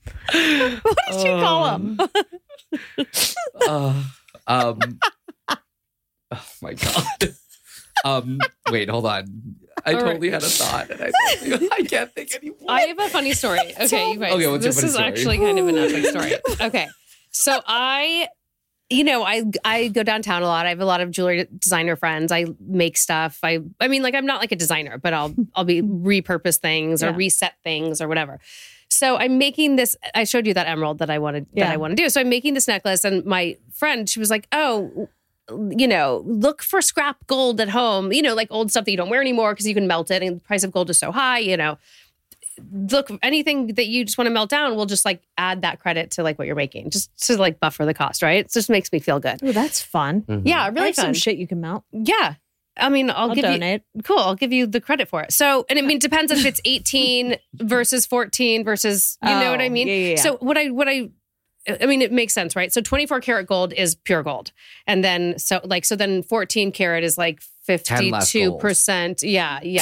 Speaker 4: What did you call him?
Speaker 3: my God. Wait, hold on. I
Speaker 2: All right.
Speaker 3: totally had a thought and I can't think anymore.
Speaker 2: I have a funny story. Okay, you guys.
Speaker 3: Okay, what's your
Speaker 2: this
Speaker 3: funny
Speaker 2: is
Speaker 3: story?
Speaker 2: actually kind of an epic story. Okay. So I go downtown a lot. I have a lot of jewelry designer friends. I make stuff. I mean, like, I'm not like a designer, but I'll be repurpose things or reset things or whatever. So I'm making this. I showed you that emerald that I wanted that I want to do. So I'm making this necklace, and my friend, she was like, "Oh, look for scrap gold at home. Like old stuff that you don't wear anymore because you can melt it, and the price of gold is so high. Look, anything that you just want to melt down, we'll just like add that credit to like what you're making, just to like buffer the cost, right? It just makes me feel good.
Speaker 4: Oh, that's fun.
Speaker 3: Mhm.
Speaker 2: Yeah,
Speaker 4: I
Speaker 2: really
Speaker 4: like
Speaker 2: fun.
Speaker 4: some shit you can melt.
Speaker 2: Yeah. I mean, I'll give
Speaker 4: donate.
Speaker 2: you cool. I'll give you the credit for it. So, and I mean, it depends if it's 18 versus 14 versus, you know what I mean?
Speaker 4: Yeah.
Speaker 2: So what I mean, it makes sense, right? So 24 karat gold is pure gold. And then, then 14 karat is like
Speaker 3: 10 less gold.
Speaker 2: 52%. Yeah.
Speaker 3: yeah.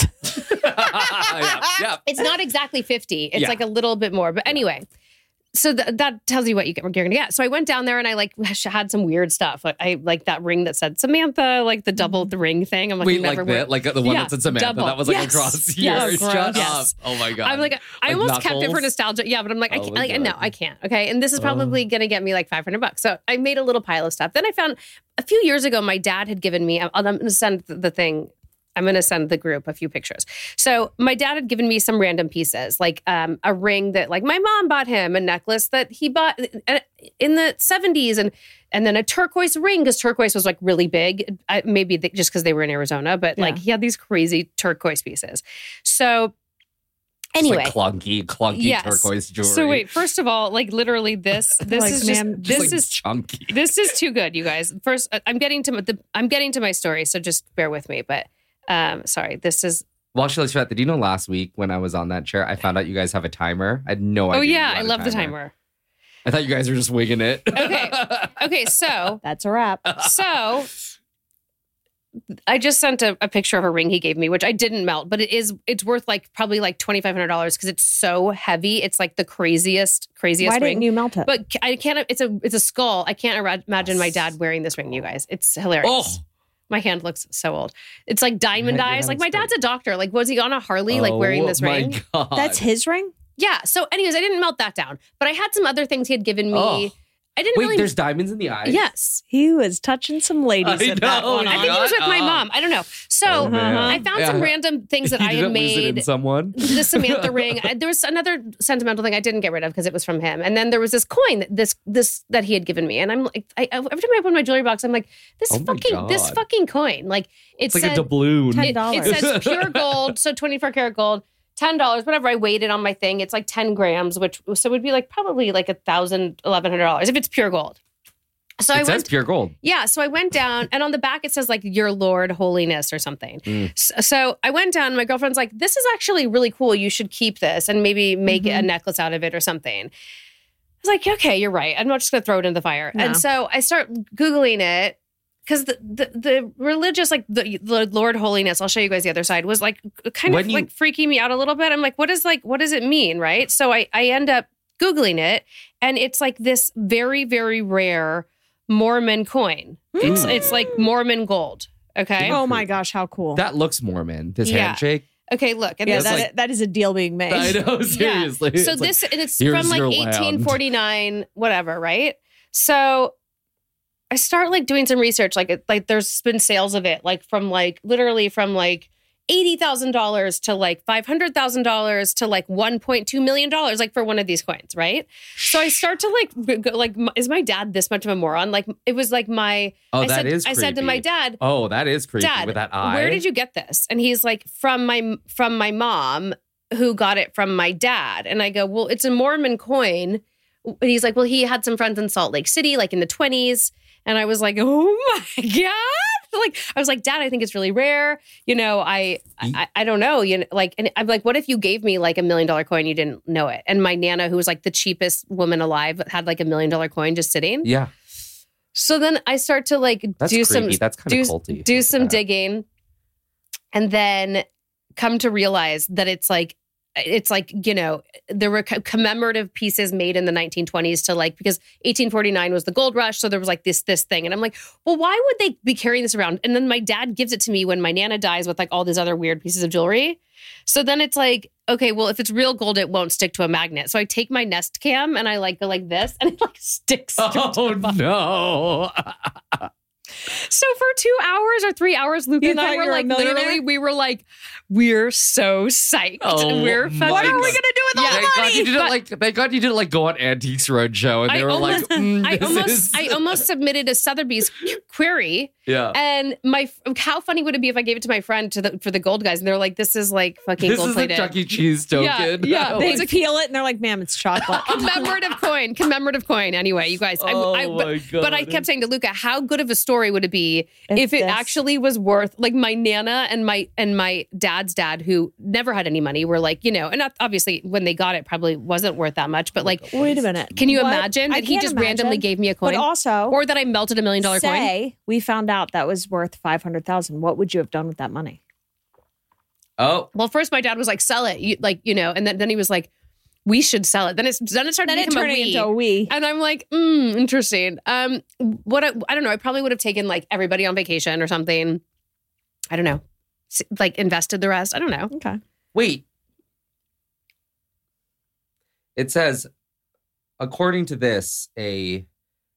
Speaker 2: It's not exactly 50. It's
Speaker 3: Yeah.
Speaker 2: like a little bit more. But anyway, so that tells you what you're going to get. So I went down there and I like had some weird stuff. Like I like that ring that said Samantha, like the double the ring thing. I'm like,
Speaker 3: Wait,
Speaker 2: never
Speaker 3: like
Speaker 2: wear-
Speaker 3: that? Like the one
Speaker 2: Yeah,
Speaker 3: that said Samantha?
Speaker 2: double.
Speaker 3: That was like
Speaker 2: Yes.
Speaker 3: across
Speaker 2: Yes.
Speaker 3: here.
Speaker 2: Oh,
Speaker 3: Shut
Speaker 2: gross.
Speaker 3: up.
Speaker 2: Yes.
Speaker 3: Oh my God.
Speaker 2: I'm like, I
Speaker 3: Like
Speaker 2: almost kept it for
Speaker 3: knuckles?
Speaker 2: nostalgia. Yeah, but I'm like,
Speaker 3: Oh my
Speaker 2: no,
Speaker 3: God.
Speaker 2: I can't. Okay. And this is probably going to get me like $500. So I made a little pile of stuff. Then I found a few years ago, my dad had given me, I'm going to send the thing. I'm going to send the group a few pictures. So my dad had given me some random pieces, like a ring that like my mom bought him, a necklace that he bought in the 70s, and then a turquoise ring because turquoise was like really big. Maybe just because they were in Arizona, but like he had these crazy turquoise pieces. So
Speaker 3: Just,
Speaker 2: anyway,
Speaker 3: like clunky
Speaker 2: Yes.
Speaker 3: turquoise jewelry.
Speaker 2: so wait, first of all, like literally this
Speaker 4: Like,
Speaker 2: is just
Speaker 4: ma'am,
Speaker 2: this
Speaker 3: Just, like,
Speaker 2: is
Speaker 3: chunky.
Speaker 2: this is too good, you guys. First, I'm getting to my story, so just bear with me. But sorry, this is.
Speaker 3: Well, actually, did you know last week when I was on that chair, I found out you guys have a timer? I had no idea.
Speaker 2: Oh
Speaker 3: you
Speaker 2: yeah,
Speaker 3: had
Speaker 2: I
Speaker 3: a
Speaker 2: love the timer.
Speaker 3: I thought you guys were just winging it.
Speaker 2: Okay, so
Speaker 4: That's a wrap.
Speaker 2: I just sent a picture of a ring he gave me, which I didn't melt, but it's worth like probably like $2,500 because it's so heavy. It's like the craziest
Speaker 4: Why
Speaker 2: ring.
Speaker 4: didn't you melt it?
Speaker 2: But I can't. It's a skull. I can't imagine my dad wearing this ring. You guys, it's hilarious.
Speaker 3: Oh.
Speaker 2: My hand looks so old. It's like diamond
Speaker 3: Your
Speaker 2: eyes.
Speaker 3: hand
Speaker 2: Like my
Speaker 3: looks
Speaker 2: dad's a doctor. Like was he on a Harley like wearing this ring?
Speaker 3: Oh my God.
Speaker 4: That's his ring?
Speaker 2: Yeah. So anyways, I didn't melt that down, but I had some other things he had given me.
Speaker 3: Oh.
Speaker 2: I didn't
Speaker 3: Wait,
Speaker 2: really.
Speaker 3: there's diamonds in the eyes?
Speaker 2: Yes.
Speaker 4: He was touching some ladies
Speaker 3: I
Speaker 4: at that
Speaker 3: know,
Speaker 4: one.
Speaker 2: I think he was with my mom. I don't know. So
Speaker 3: Oh, man.
Speaker 2: I found some
Speaker 3: Yeah.
Speaker 2: random things that
Speaker 3: You
Speaker 2: I had
Speaker 3: didn't lose it in
Speaker 2: made.
Speaker 3: someone?
Speaker 2: The Samantha ring. There was another sentimental thing I didn't get rid of because it was from him. And then there was this coin that he had given me. And I'm like, every time I open my jewelry box, I'm like, this
Speaker 3: Oh my
Speaker 2: fucking coin. Like
Speaker 3: It's
Speaker 2: said,
Speaker 3: like a doubloon.
Speaker 4: $10.
Speaker 2: it says pure gold, so 24 karat gold. $10, whatever I weighed it on my thing, it's like 10 grams, which so would be like probably like $1,000, $1,100 if it's pure gold. So
Speaker 3: It says pure gold.
Speaker 2: Yeah, so I went down, and on the back it says like "Your Lord Holiness" or something.
Speaker 3: Mm.
Speaker 2: So I went down. And my girlfriend's like, "This is actually really cool. You should keep this and maybe make a necklace out of it or something." I was like, "Okay, you're right. I'm not just gonna throw it in the fire."
Speaker 4: No.
Speaker 2: And so I start googling it because the religious like the Lord Holiness. I'll show you guys the other side. Was like kind of like freaking me out a little bit. I'm like, what does it mean, right? So I end up googling it, and it's like this very very rare Mormon coin. It's like Mormon gold. Okay.
Speaker 4: Oh my gosh, how cool.
Speaker 3: That looks Mormon. This
Speaker 2: Yeah.
Speaker 3: handshake.
Speaker 2: Okay. Look. And
Speaker 4: yeah,
Speaker 2: this,
Speaker 4: that is a deal being made.
Speaker 3: I know, seriously.
Speaker 2: So
Speaker 3: It's like,
Speaker 2: this and it's
Speaker 3: here's
Speaker 2: from like
Speaker 3: your land.
Speaker 2: 1849, whatever, right? So I start like doing some research. Like there's been sales of it, like from like literally from like $80,000 to like $500,000 to like $1.2 million, like for one of these coins, right? So I start to like go, like, is my dad this much of a moron? Like it was like my.
Speaker 3: Oh,
Speaker 2: I
Speaker 3: that
Speaker 2: said,
Speaker 3: is
Speaker 2: I said to
Speaker 3: creepy.
Speaker 2: my dad,
Speaker 3: Oh, that is creepy
Speaker 2: Dad,
Speaker 3: with that eye.
Speaker 2: where did you get this? And he's like, from my mom, who got it from my dad. And I go, well, it's a Mormon coin. And he's like, well, he had some friends in Salt Lake City, like in the 20s. And I was like, oh my God. Like, I was like, Dad, I think it's really rare. You know, I don't know. You know, like, and I'm like, what if you gave me like $1 million coin, and you didn't know it? And my Nana, who was like the cheapest woman alive, had like $1 million coin just sitting.
Speaker 3: Yeah.
Speaker 2: So then I start to like
Speaker 3: That's
Speaker 2: do
Speaker 3: creepy.
Speaker 2: some
Speaker 3: That's kind of culty.
Speaker 2: do
Speaker 3: Look at
Speaker 2: some
Speaker 3: that.
Speaker 2: digging, and then come to realize that it's like it's like, there were commemorative pieces made in the 1920s to like, because 1849 was the gold rush. So there was like this thing. And I'm like, well, why would they be carrying this around? And then my dad gives it to me when my Nana dies with like all these other weird pieces of jewelry. So then it's like, okay, well, if it's real gold, it won't stick to a magnet. So I take my Nest Cam and I like go like this and it like sticks.
Speaker 3: Oh no.
Speaker 2: So for 2 hours or 3 hours, Luca
Speaker 4: You
Speaker 2: and I
Speaker 4: thought
Speaker 2: were
Speaker 4: you were a
Speaker 2: like,
Speaker 4: millionaire?
Speaker 2: literally, we were like, we're so psyched.
Speaker 3: Oh,
Speaker 2: We're
Speaker 3: my
Speaker 4: What are we
Speaker 3: God.
Speaker 4: going to do with all the
Speaker 3: Thank God
Speaker 4: money?
Speaker 3: you did it like. Thank God you did it like go on Antiques Roadshow, and they were like,
Speaker 2: I almost submitted a Sotheby's query.
Speaker 3: yeah.
Speaker 2: And how funny would it be if I gave it to my friend for the gold guys, and they're like, "This is like fucking
Speaker 3: This
Speaker 2: gold
Speaker 3: is the
Speaker 2: plated."
Speaker 3: Chuck E. Cheese token.
Speaker 2: yeah.
Speaker 4: They
Speaker 2: It's
Speaker 4: peel it and they're like, ma'am, it's chocolate.
Speaker 2: commemorative coin. Anyway, you guys,
Speaker 3: my God.
Speaker 2: but I kept saying to Luca, how good of a story would it be if it
Speaker 4: this-
Speaker 2: actually was worth like my Nana and my dad's dad, who never had any money, were like, and obviously when they got it probably wasn't worth that much, but like,
Speaker 4: Wait a minute.
Speaker 2: can you
Speaker 4: What?
Speaker 2: imagine
Speaker 4: I
Speaker 2: that he
Speaker 4: can't
Speaker 2: just
Speaker 4: imagine.
Speaker 2: randomly gave me a coin,
Speaker 4: But also,
Speaker 2: or that I melted $1 million coin?
Speaker 4: say we found out that was worth $500,000. What would you have done with that money?
Speaker 3: Oh,
Speaker 2: Well, first my dad was like, sell it, and then he was like, we should sell it. Then it started
Speaker 4: Then
Speaker 2: to
Speaker 4: it
Speaker 2: become
Speaker 4: turned
Speaker 2: a we.
Speaker 4: into a we.
Speaker 2: And I'm like, interesting. What I don't know. I probably would have taken like everybody on vacation or something. I don't know. Like invested the rest. I don't know.
Speaker 4: Okay.
Speaker 3: wait. It says, according to this, a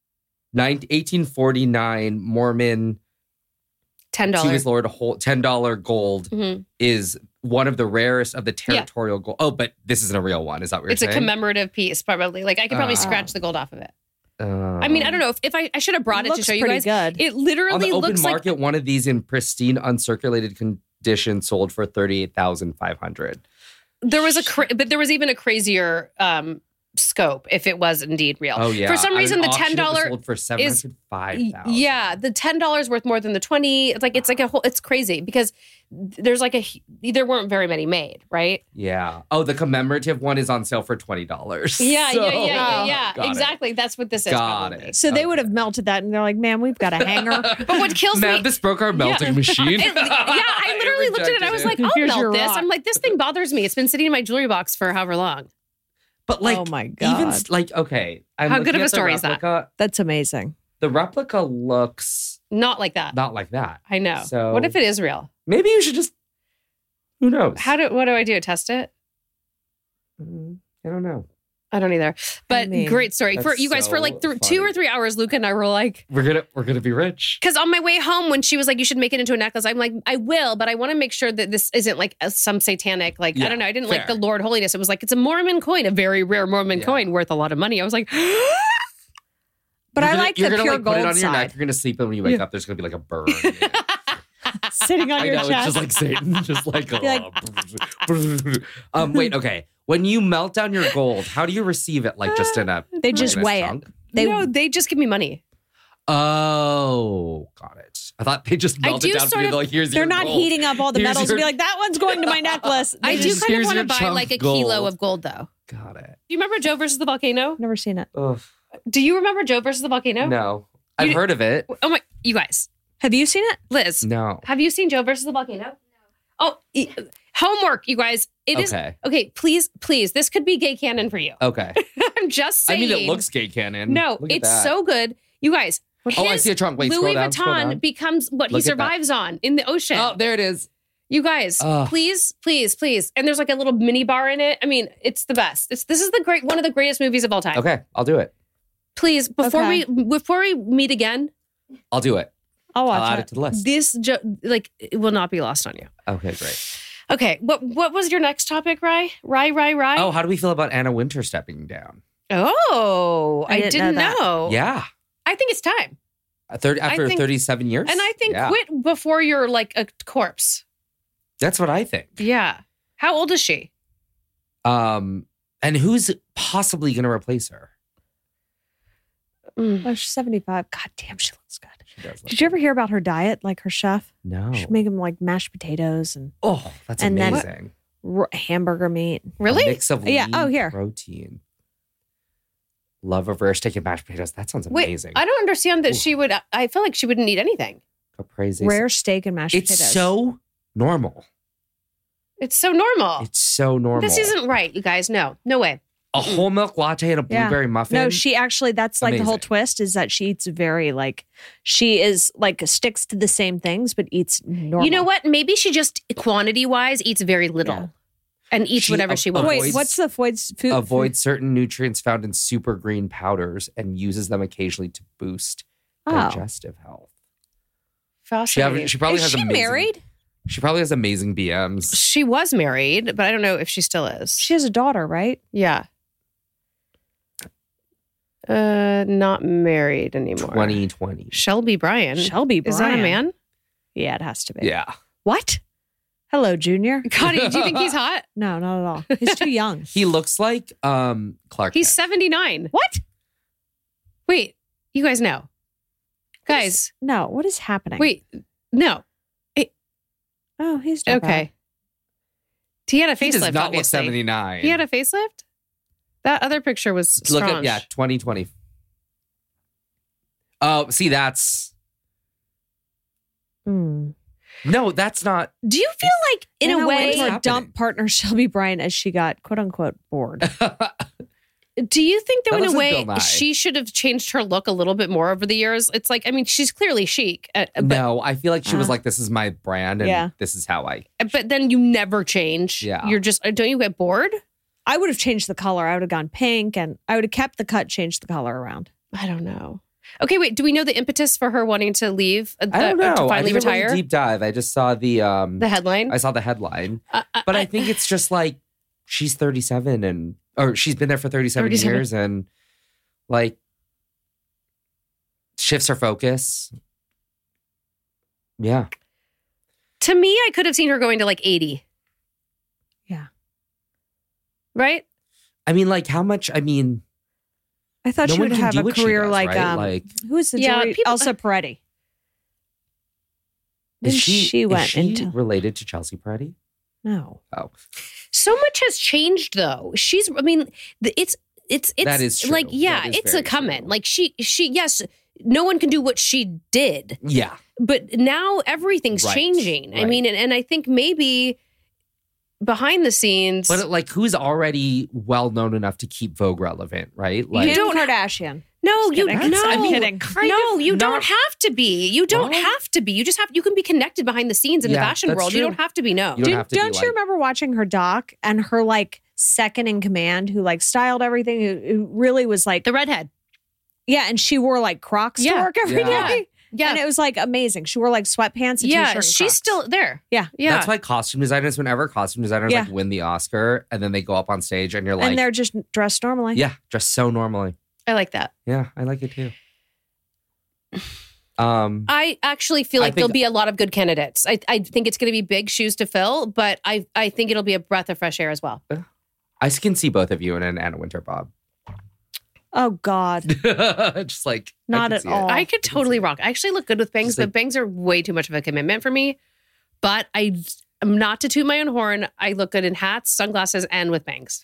Speaker 3: 1849 Mormon
Speaker 2: $10.
Speaker 3: He was Lord $10 gold
Speaker 2: Mhm.
Speaker 3: is one of the rarest of the territorial gold. Oh, but this isn't a real one. Is that what you're
Speaker 2: It's a
Speaker 3: saying?
Speaker 2: commemorative piece, probably. Like I could probably
Speaker 3: Ah.
Speaker 2: scratch the gold off of it.
Speaker 3: Uh,
Speaker 2: I mean, I don't know if I should have brought it to
Speaker 4: Looks
Speaker 2: show you
Speaker 4: pretty
Speaker 2: guys.
Speaker 4: good.
Speaker 2: It
Speaker 3: on
Speaker 2: literally
Speaker 3: the open
Speaker 2: looks
Speaker 3: market, one of these in pristine, uncirculated condition sold for $38,500.
Speaker 2: there was but there was even a crazier scope if it was indeed real.
Speaker 3: Oh yeah.
Speaker 2: For some
Speaker 3: At
Speaker 2: reason,
Speaker 3: an
Speaker 2: the
Speaker 3: auction, it was
Speaker 2: $10
Speaker 3: sold for $705,000.
Speaker 2: Yeah, the $10 worth more than the 20. It's like it's crazy because there's like there weren't very many made, right?
Speaker 3: Yeah. Oh, the commemorative one is on sale for $20.
Speaker 2: Yeah,
Speaker 3: So-
Speaker 2: yeah.
Speaker 3: Got it.
Speaker 2: Exactly. That's what this is.
Speaker 3: Got
Speaker 2: probably.
Speaker 3: it.
Speaker 4: So they
Speaker 3: Okay.
Speaker 4: would have melted that and they're like, man, we've got a hanger.
Speaker 2: But what kills
Speaker 3: Man,
Speaker 2: me,
Speaker 3: this broke our melting machine.
Speaker 2: I literally looked at it. I was like, I'll
Speaker 4: Here's your
Speaker 2: melt this.
Speaker 4: rock.
Speaker 2: I'm like, this thing bothers me. It's been sitting in my jewelry box for however long.
Speaker 3: But like,
Speaker 4: Oh my
Speaker 3: even
Speaker 4: God.
Speaker 3: like, okay. I'm
Speaker 2: How good
Speaker 3: looking
Speaker 2: of a
Speaker 3: at the
Speaker 2: story is that?
Speaker 3: replica.
Speaker 4: That's amazing.
Speaker 3: The replica looks
Speaker 2: Not like that.
Speaker 3: not like that.
Speaker 2: I know.
Speaker 3: So-
Speaker 2: What if it is real?
Speaker 3: Maybe you should just, who knows?
Speaker 2: What do I do? Test it?
Speaker 3: I don't know.
Speaker 2: I don't either. But
Speaker 4: mean,
Speaker 2: great story for
Speaker 3: that's
Speaker 2: you guys. For
Speaker 3: so
Speaker 2: like 2
Speaker 3: funny.
Speaker 2: or 3 hours, Luca and I were like,
Speaker 3: We're gonna be rich.
Speaker 2: because on my way home, when she was like, you should make it into a necklace, I'm like, I will, but I want to make sure that this isn't like some satanic, like, I
Speaker 3: Yeah,
Speaker 2: don't know. I didn't like
Speaker 3: fair.
Speaker 2: the Lord Holiness. It was like, it's a Mormon coin, a very rare Mormon
Speaker 3: Yeah.
Speaker 2: coin worth a lot of money. I was like,
Speaker 4: But
Speaker 3: You're
Speaker 4: I
Speaker 3: gonna-
Speaker 4: like
Speaker 3: you're
Speaker 4: the
Speaker 3: gonna
Speaker 4: pure
Speaker 3: like put it
Speaker 4: gold
Speaker 3: on your neck.
Speaker 4: side.
Speaker 3: You're gonna sleep, and when you wake up, there's gonna be like a burn.
Speaker 4: Sitting on
Speaker 3: I
Speaker 4: your
Speaker 3: know
Speaker 4: chest.
Speaker 3: it's just like Satan, just like,
Speaker 4: like-
Speaker 3: wait, okay. When you melt down your gold, how do you receive it? Like just in a
Speaker 4: They just
Speaker 3: in a
Speaker 4: weigh it.
Speaker 3: chunk?
Speaker 2: they just give me money.
Speaker 3: Oh, got it. I thought they just
Speaker 2: I
Speaker 3: melted
Speaker 2: do
Speaker 3: down
Speaker 2: sort
Speaker 3: for you.
Speaker 2: of-
Speaker 3: They're like, here's
Speaker 4: They're
Speaker 3: your
Speaker 4: not
Speaker 3: gold.
Speaker 4: heating up all the
Speaker 3: Here's
Speaker 4: metals
Speaker 3: your-
Speaker 4: and be like, that one's going to my necklace.
Speaker 2: I
Speaker 3: They
Speaker 2: do
Speaker 3: just-
Speaker 2: kind of
Speaker 3: here's
Speaker 2: want to
Speaker 3: your
Speaker 2: buy
Speaker 3: chunk
Speaker 2: like a
Speaker 3: of gold.
Speaker 2: kilo of gold, though.
Speaker 3: Got it.
Speaker 2: Do you remember Joe versus the volcano?
Speaker 4: Never seen it.
Speaker 3: Ugh.
Speaker 2: Do you remember Joe versus the volcano?
Speaker 3: No, I've
Speaker 2: You-
Speaker 3: heard of it.
Speaker 2: Oh my, you guys,
Speaker 4: Have you seen it?
Speaker 2: Liz,
Speaker 3: No.
Speaker 2: have you seen Joe versus the volcano? No. Oh, homework, you guys. It is
Speaker 3: Okay.
Speaker 2: okay. Please. This could be gay canon for you.
Speaker 3: Okay.
Speaker 2: I'm just
Speaker 3: I
Speaker 2: saying.
Speaker 3: mean, it looks gay canon.
Speaker 2: No,
Speaker 3: Look at
Speaker 2: it's
Speaker 3: that.
Speaker 2: so good, you guys.
Speaker 3: Oh, I
Speaker 2: his
Speaker 3: see a trunk. Wait,
Speaker 2: Louis
Speaker 3: scroll down, scroll
Speaker 2: Vuitton
Speaker 3: down.
Speaker 2: becomes what
Speaker 3: Look
Speaker 2: he
Speaker 3: at that.
Speaker 2: survives on in the ocean.
Speaker 3: Oh, there it is.
Speaker 2: You guys,
Speaker 3: Ugh.
Speaker 2: please. And there's like a little mini bar in it. I mean, it's the best. This is one of the greatest movies of all time.
Speaker 3: Okay, I'll do it.
Speaker 2: Please, before
Speaker 4: Okay.
Speaker 2: we meet again,
Speaker 3: I'll do it.
Speaker 4: I'll watch
Speaker 3: I'll add
Speaker 4: it.
Speaker 3: it to the list.
Speaker 2: it will not be lost on you.
Speaker 3: Okay, great.
Speaker 2: Okay, what was your next topic, Rye? Rye.
Speaker 3: Oh, how do we feel about Anna Winter stepping down?
Speaker 2: Oh,
Speaker 4: I
Speaker 2: I
Speaker 4: didn't
Speaker 2: didn't
Speaker 4: know that.
Speaker 2: know.
Speaker 3: Yeah.
Speaker 2: I think it's time.
Speaker 3: After
Speaker 2: think-
Speaker 3: 37 years?
Speaker 2: And I think
Speaker 3: Yeah.
Speaker 2: quit before you're like a corpse.
Speaker 3: That's what I think.
Speaker 2: Yeah. How old is she?
Speaker 3: And who's possibly going to replace her?
Speaker 4: Oh, she's 75. God damn, she looks good.
Speaker 3: She does look
Speaker 4: Did you ever hear about her diet? Like her chef?
Speaker 3: No.
Speaker 4: She'd make them like mashed potatoes and
Speaker 3: Oh, that's
Speaker 4: And then-
Speaker 3: amazing.
Speaker 4: hamburger meat.
Speaker 3: A
Speaker 2: Really?
Speaker 3: mix of
Speaker 4: Yeah,
Speaker 3: lean
Speaker 4: oh, here.
Speaker 3: protein. Love of rare steak and mashed potatoes. That sounds
Speaker 2: Wait,
Speaker 3: amazing.
Speaker 2: I don't understand that
Speaker 3: Oof.
Speaker 2: she would. I feel like she wouldn't eat anything.
Speaker 3: Caprese.
Speaker 4: Rare steak and mashed
Speaker 3: It's
Speaker 4: potatoes.
Speaker 3: so normal.
Speaker 2: It's so normal.
Speaker 3: It's so normal.
Speaker 2: This isn't right, you guys. No way.
Speaker 3: A whole milk latte and a
Speaker 4: Yeah.
Speaker 3: blueberry muffin.
Speaker 4: No, she actually, that's like the whole
Speaker 3: Amazing.
Speaker 4: twist is that she eats very like, she is like sticks to the same things, but eats normal.
Speaker 2: You know what? Maybe she just quantity wise eats very little
Speaker 4: Yeah.
Speaker 2: and eats
Speaker 3: She
Speaker 2: whatever she wants.
Speaker 3: avoids-
Speaker 4: Wait, what's the food?
Speaker 3: avoids certain nutrients found in super green powders and uses them occasionally to boost digestive health.
Speaker 2: Fascinating.
Speaker 3: She probably
Speaker 4: Is
Speaker 3: has
Speaker 4: she
Speaker 3: amazing,
Speaker 4: married?
Speaker 3: She probably has amazing BMs.
Speaker 2: She was married, but I don't know if she still is.
Speaker 4: She has a daughter, right?
Speaker 2: Yeah. Not married anymore.
Speaker 3: 2020.
Speaker 2: Shelby Bryan.
Speaker 4: Shelby Bryan.
Speaker 2: Is that a man?
Speaker 4: Yeah, it has to be.
Speaker 3: Yeah.
Speaker 4: What? Hello, Junior.
Speaker 2: Connie, do you think he's hot?
Speaker 4: No, not at all. He's too young.
Speaker 3: He looks like Clark.
Speaker 2: He's
Speaker 3: Kent.
Speaker 2: 79.
Speaker 4: What?
Speaker 2: Wait, you guys know. Guys,
Speaker 4: No, what is happening?
Speaker 2: wait, no.
Speaker 4: Oh, he's not bad.
Speaker 2: Okay. He had a
Speaker 3: He does
Speaker 2: facelift,
Speaker 3: not look
Speaker 2: obviously.
Speaker 3: 79.
Speaker 2: He had a facelift? That other picture was
Speaker 3: Look
Speaker 2: strong.
Speaker 3: at 2020. Oh, see, that's
Speaker 4: Hmm.
Speaker 3: no, that's not.
Speaker 2: Do you feel like, in a
Speaker 4: Anna went
Speaker 2: way,
Speaker 4: to her
Speaker 3: happening?
Speaker 4: dump partner Shelby Bryan as she got quote unquote bored.
Speaker 2: do you think that
Speaker 3: That
Speaker 2: in a
Speaker 3: looks like
Speaker 2: way
Speaker 3: Bill Nye.
Speaker 2: she should have changed her look a little bit more over the years? It's like, I mean, she's clearly chic, but
Speaker 3: No, I feel like she was
Speaker 4: Uh,
Speaker 3: like, "This is my brand, and
Speaker 4: yeah.
Speaker 3: this is how I."
Speaker 2: then you never change.
Speaker 3: Yeah.
Speaker 2: You're just, don't you get bored?
Speaker 4: I would have changed the color. I would have gone pink and I would have kept the cut, changed the color around.
Speaker 2: I don't know. Okay, wait, do we know the impetus for her wanting to leave?
Speaker 3: I don't know.
Speaker 2: To
Speaker 3: I
Speaker 2: finally
Speaker 3: didn't really
Speaker 2: retire?
Speaker 3: deep dive. I just saw the
Speaker 2: The headline?
Speaker 3: I saw the headline, but I think it's just like she's 37 or she's been there for 37 years and like shifts her focus. Yeah.
Speaker 2: To me, I could have seen her going to like 80.
Speaker 4: Yeah.
Speaker 2: Right?
Speaker 3: I mean, like how much? I mean,
Speaker 4: I thought
Speaker 3: no
Speaker 4: she
Speaker 3: one
Speaker 4: would
Speaker 3: can
Speaker 4: have
Speaker 3: do
Speaker 4: a
Speaker 3: what she
Speaker 4: career
Speaker 3: does,
Speaker 4: like
Speaker 3: right? Like,
Speaker 4: who is the
Speaker 2: Yeah,
Speaker 4: jewelry?
Speaker 2: people-
Speaker 4: Elsa Peretti.
Speaker 3: is
Speaker 4: Then
Speaker 3: she
Speaker 4: went
Speaker 3: is she
Speaker 4: into
Speaker 3: related to Chelsea Peretti?
Speaker 4: no.
Speaker 3: Oh,
Speaker 2: So much has changed though. She's, I mean, it's
Speaker 3: That is true.
Speaker 2: like, yeah,
Speaker 3: That is
Speaker 2: it's a
Speaker 3: very
Speaker 2: come in.
Speaker 3: true.
Speaker 2: Like she, yes, no one can do what she did,
Speaker 3: yeah.
Speaker 2: but now everything's
Speaker 3: Right,
Speaker 2: changing. I
Speaker 3: right.
Speaker 2: mean, and I think maybe behind the scenes,
Speaker 3: But like, who's already well known enough to keep Vogue relevant, right? Like,
Speaker 4: Kim
Speaker 2: don't-
Speaker 4: Kardashian.
Speaker 2: no, you
Speaker 4: kidding.
Speaker 2: no,
Speaker 3: I mean,
Speaker 4: kidding.
Speaker 2: no, you don't
Speaker 3: not-
Speaker 2: have to be. You don't
Speaker 3: Well-
Speaker 2: have to be. You just have. You can be connected behind the scenes in the
Speaker 3: Yeah,
Speaker 2: fashion
Speaker 3: that's
Speaker 2: world. You
Speaker 3: true.
Speaker 2: don't have to be. No,
Speaker 3: You don't have to be
Speaker 4: Don't you
Speaker 3: like-
Speaker 4: remember watching her doc and her like second in command who like styled everything, who really was like,
Speaker 2: the redhead.
Speaker 4: yeah, and she wore like Crocs to
Speaker 2: Yeah.
Speaker 4: work every day.
Speaker 3: Yeah.
Speaker 2: Yeah,
Speaker 4: And it was like amazing. She wore like sweatpants and
Speaker 2: yeah.
Speaker 4: t-shirt and
Speaker 2: She's
Speaker 4: Crocs.
Speaker 2: still there.
Speaker 4: Yeah.
Speaker 2: Yeah.
Speaker 3: That's why costume designers, whenever costume designers
Speaker 4: Yeah.
Speaker 3: like win the Oscar and then they go up on stage and you're like,
Speaker 4: and they're just dressed normally.
Speaker 3: yeah, dressed so normally.
Speaker 2: I like that.
Speaker 3: Yeah, I like it too.
Speaker 2: I actually feel
Speaker 3: I
Speaker 2: like
Speaker 3: think-
Speaker 2: there'll be a lot of good candidates. I think it's going to be big shoes to fill, but I think it'll be a breath of fresh air as well.
Speaker 3: I can see both of you in an Anna Wintour Bob.
Speaker 4: Oh God.
Speaker 3: Just like I
Speaker 4: Not
Speaker 3: can
Speaker 4: at
Speaker 3: see it.
Speaker 4: all.
Speaker 2: I could totally rock. I actually look good with bangs,
Speaker 3: Just
Speaker 2: but
Speaker 3: like-
Speaker 2: bangs are way too much of a commitment for me. But I'm not to toot my own horn. I look good in hats, sunglasses, and with bangs.